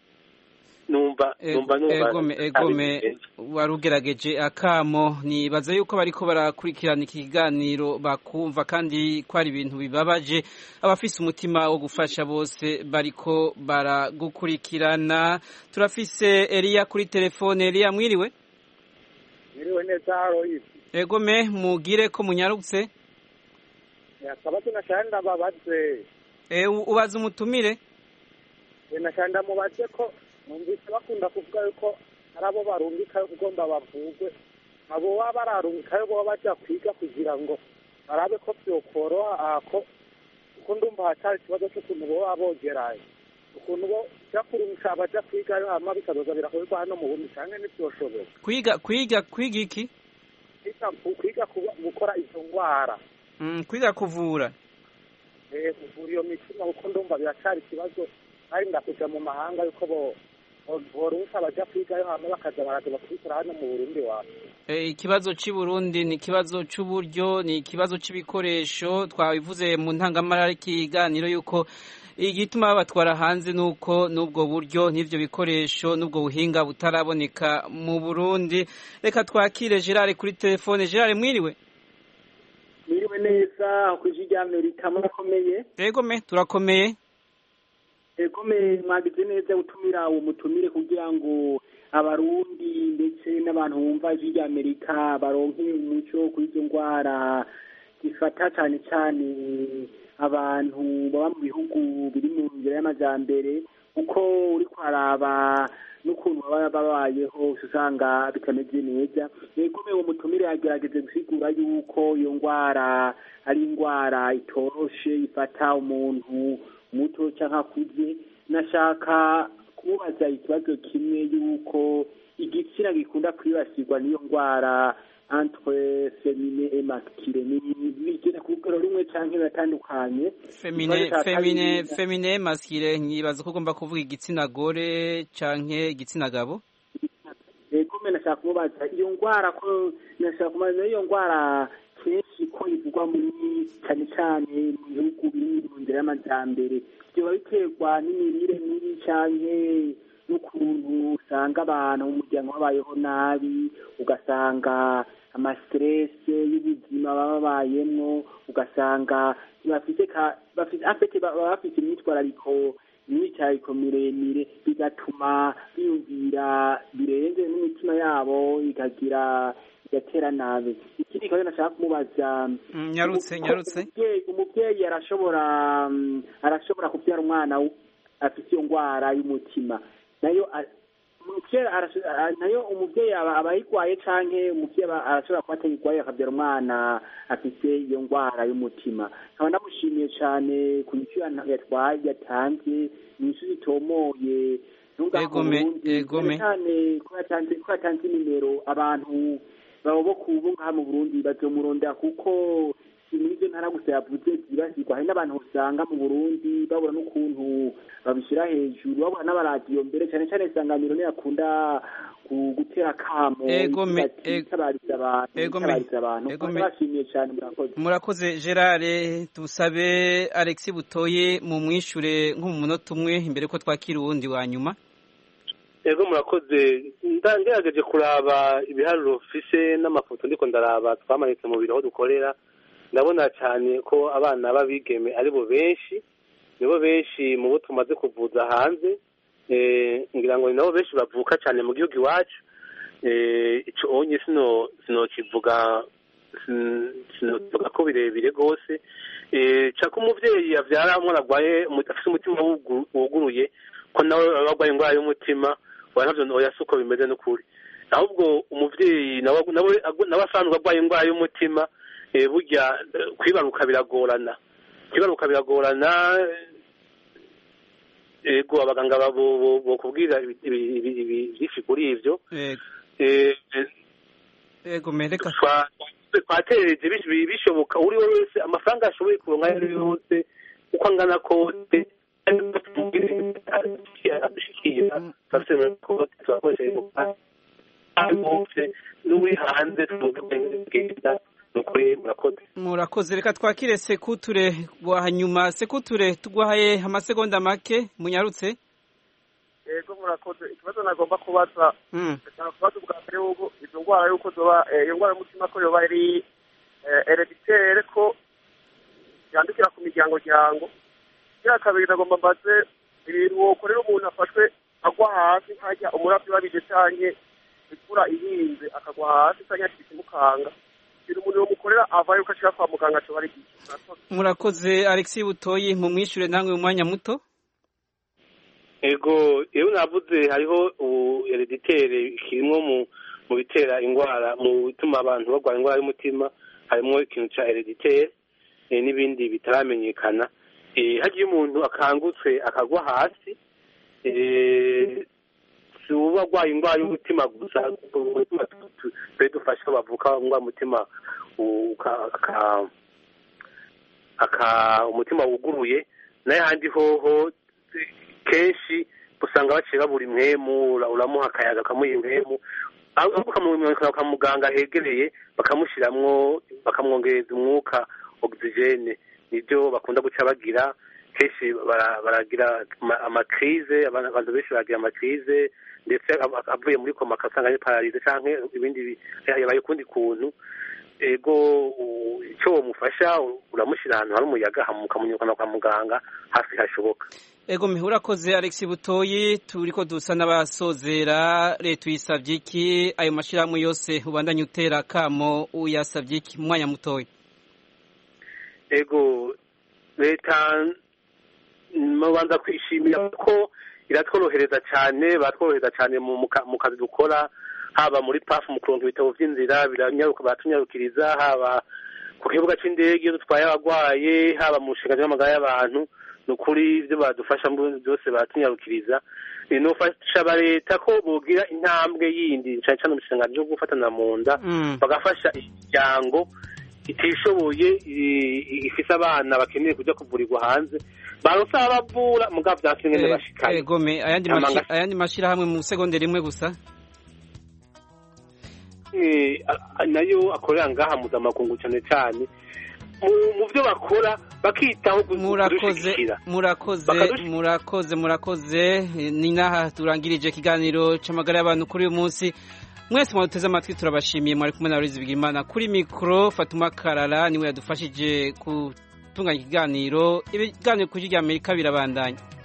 numva numva numva egome egome warugerageje akamo nibaza yuko bariko barakurikirana ikiganiro bakumva kandi ko ari ibintu bibabaje abafise umutima wo gufasha bose bariko baragukurikirana turafise Elia kuri telefone Elia mwiriwe mwiriwe neza Aloysi egome mugire ko munyarutse akabazo nashanda babaze eh ubaza umutumire nashanda mubaze ko numvise bakunda kuvuga yuko ari abo barungikayo kugomba bavugwe abo baba bararungikayo boba baja kwiga kugira ngo barabe ko vyokoroha ko kuko ndumva hatari ikibazo c'ukuntu boba bogerayo ukuntu bo jakurungika abaja kwigayo hama bikazoza birakorerwa hano mu Burundi canke ntivyoshoboka kwiga kwiga kwiga iki kwiga gukora izo ngwara kwiga kuvura eh kuvura iyo mitima kuko ndumva biracari ikibazo ari ndakuja mu mahanga yuko bo borunka baja kwigayo hama bakaza baraza bakubikora hano mu Burundi wawe eh ikibazo ci Burundi ni ikibazo c'uburyo ni ikibazo c'ibikoresho twabivuze mu ntangamara y'ikiganiro yuko igituma babatwara hanze nuko nubwo buryo n'ivyo bikoresho nubwo buhinga butaraboneka mu Burundi reka twakire Gerard kuri telefone Gerard mwiriwe mwiriwe neza kuje rya Amerika murakomeye yego me turakomeye egome mwagize neza utumira uwo mutumire kugira ngo abarundi ndetse n'abantu bumva ijwi rya Amerika baronke umuco kuri izo ngwara zifata cyane cyane abantu baba mu bihugu biri mu nzira y'amajambere uko uri kwaraba n'ukuntu baba babayeho usanga bitameze neza egome uwo mutumire yagerageze gusigura yuko iyo ngwara ari ingwara itoroshe ifata umuntu muto cyangwa akuze nashaka kubaza ikibazo kimwe yuko igitsina gikunda kwibasirwa n'iyo ngwara entre femine et masculine bigera ku rugero rumwe canke batandukanye femine femine femine masculine nyibaza ko ugomba kuvuga igitsina gore canke igitsina gabo ego mena nashaka kumubaza iyo ngwara ko nashaka kumubaza iyo ngwara kenshi ko ivugwa muri cyane cyane mu bihugu biri mu nzira y'amajyambere byoba biterwa n'imirire mibi canke n'ukuntu usanga abantu mu muryango babayeho nabi ugasanga amastresse y'ubuzima baba babayemwo ugasanga bafite bafite afite bafite imyitwarariko imyicariko miremire bigatuma biyumvira birenze n'imitima yabo ikagira igatera nabi ikindi kandi nashaka kumubaza nyarutse nyarutse umubyeyi arashobora arashobora kubyara umwana afite iyo ngwara y'umutima nayo nayo umubyeyi aba ayirwaye canke umubyeyi arashobora kuba atayirwaye akabyara umwana afite iyo ngwara y'umutima nkaba ndamushimiye cane ku nyishu yatwaye yatanze inyishu zitomoye egome cyane ko yatanze ko yatanze nimero abantu babo kubu ngaha mu Burundi bazomurondera kuko muri izo ntara gusa yavuze zibasirwa hari n'abantu usanga mu Burundi babura n'ukuntu babishyira hejuru babura n'abaradiyo mbere cyane cyane isanganiro niyo akunda gutera kamo itabariza abantu bashimiye cyane murakoze murakoze Gerard tusabe Alex Butoye mu mwishure nko mu munota umwe imbere ko twakira uwundi wa nyuma ego murakoze ndangerageje kuraba ibiharuro mfise n'amafoto ndiko ndaraba twamanitse mu biro aho dukorera ndabona cyane ko abana babigeme aribo benshi nibo benshi mu bo tumaze kuvuza hanze ngira ngo nabo benshi bavuka cyane mu gihugu iwacu icyo onye sino sino kivuga sino ko birebire rwose cyako umubyeyi yabyara umwana arwaye afite umutima wuguruye ko nawe arwaye indwara y'umutima ntabyo ntoya si uko bimeze n'ukuri ahubwo umubyeyi nawe asanzwe arwaye indwara y'umutima burya kwibaruka biragorana kwibaruka biragorana ego abaganga bo kubwira byinshi kuri ibyo ego mereka twatereje bishoboka uri wese amafaranga ashoboye kuronka ayo ari yose uko angana kose n'uri hanze tugenda murakoze reka twakire Sekuture wa hanyuma Sekuture tugwahaye amasegonda make munyarutse yego murakoze ikibazo nagomba kubaza cyane kubaza bwa mbere uko izo ngwara yuko zoba iyo ngwara y'umutima ko yoba ari hereditaire ko yandikira ku miryango ryango ya kabiri nagomba mbaze ibintu wokorera umuntu afashwe agwa hasi nkajya umuravyi babije canke ikura ihinze akagwa hasi canke akimukanga umuntu yomukorera ava yuko ashika kwa muganga cyo bari murakoze Alex Butoyi mu mwishure namwe mu mwanya muto ego iyo navuze hariho hereditaire kirimo mu mu bitera ingwara mu bituma abantu barwara ingwara y'umutima harimo ikintu ca hereditaire n'ibindi bitaramenyekana hagiye umuntu akangutse akagwa hasi si uba arwaye indwara y'umutima gusa umutima twe dufasha bavuka indwara y'umutima umutima wuguruye nayo handi hoho kenshi usanga bacira buri mwemu uramuha akayaga akamuha impwemu ukamumwoneka kwa muganga hegereye bakamushiramwo bakamwongereza umwuka oxygene nibyo bakunda guca bagira kenshi baragira amakrize abantu benshi baragira amakrize ndetse avuye muri koma akasanga ari paralize canke ibindi yabaye ukundi kuntu ego icyo wamufasha uramushyira ahantu hari umuyaga mukamunyukana kwa muganga hafi hashoboka ego urakoze Alex Butoyi turiko dusa n'abasozera leta uyisavye iki ayo mashirahamwe yose ubandanye utera kamo uyasavye iki mu mwanya mutoyi ego leta mubanza kwishimira ko iratworohereza cyane batworohereza cyane mu kazi dukora haba muri pafu mu kuronka ibitabo by'inzira biranyaruka batunyarukiriza haba ku kibuga cy'indege iyo dutwaye abagwaye haba mu nshingano y'amagara y'abantu ni ukuri ibyo badufasha byose batunyarukiriza nofasha abaleta ko bogira intambwe yindi cyane cyane mu bisanga byo gufatana mu nda bagafasha imiryango itishoboye ifise abana bakeneye kujya kuvurirwa hanze baronse abavura mugabo vyase ngene bashikanye egome ayandi mashi ayandi mashira hamwe mu segonde rimwe gusa eh nayo akorera ngaha mpuzamakungu cyane cyane mu byo bakora bakitaho murakoze murakoze murakoze murakoze ni naha turangirije ikiganiro c'amagara y'abantu kuri uyu munsi mwese mwateze amatwi turabashimiye mwari kumwe na Aloyizi Bigirimana kuri mikro Fatuma Karara niwe yadufashije gutunganya ikiganiro ibiganiro kuri Amerika birabandanya.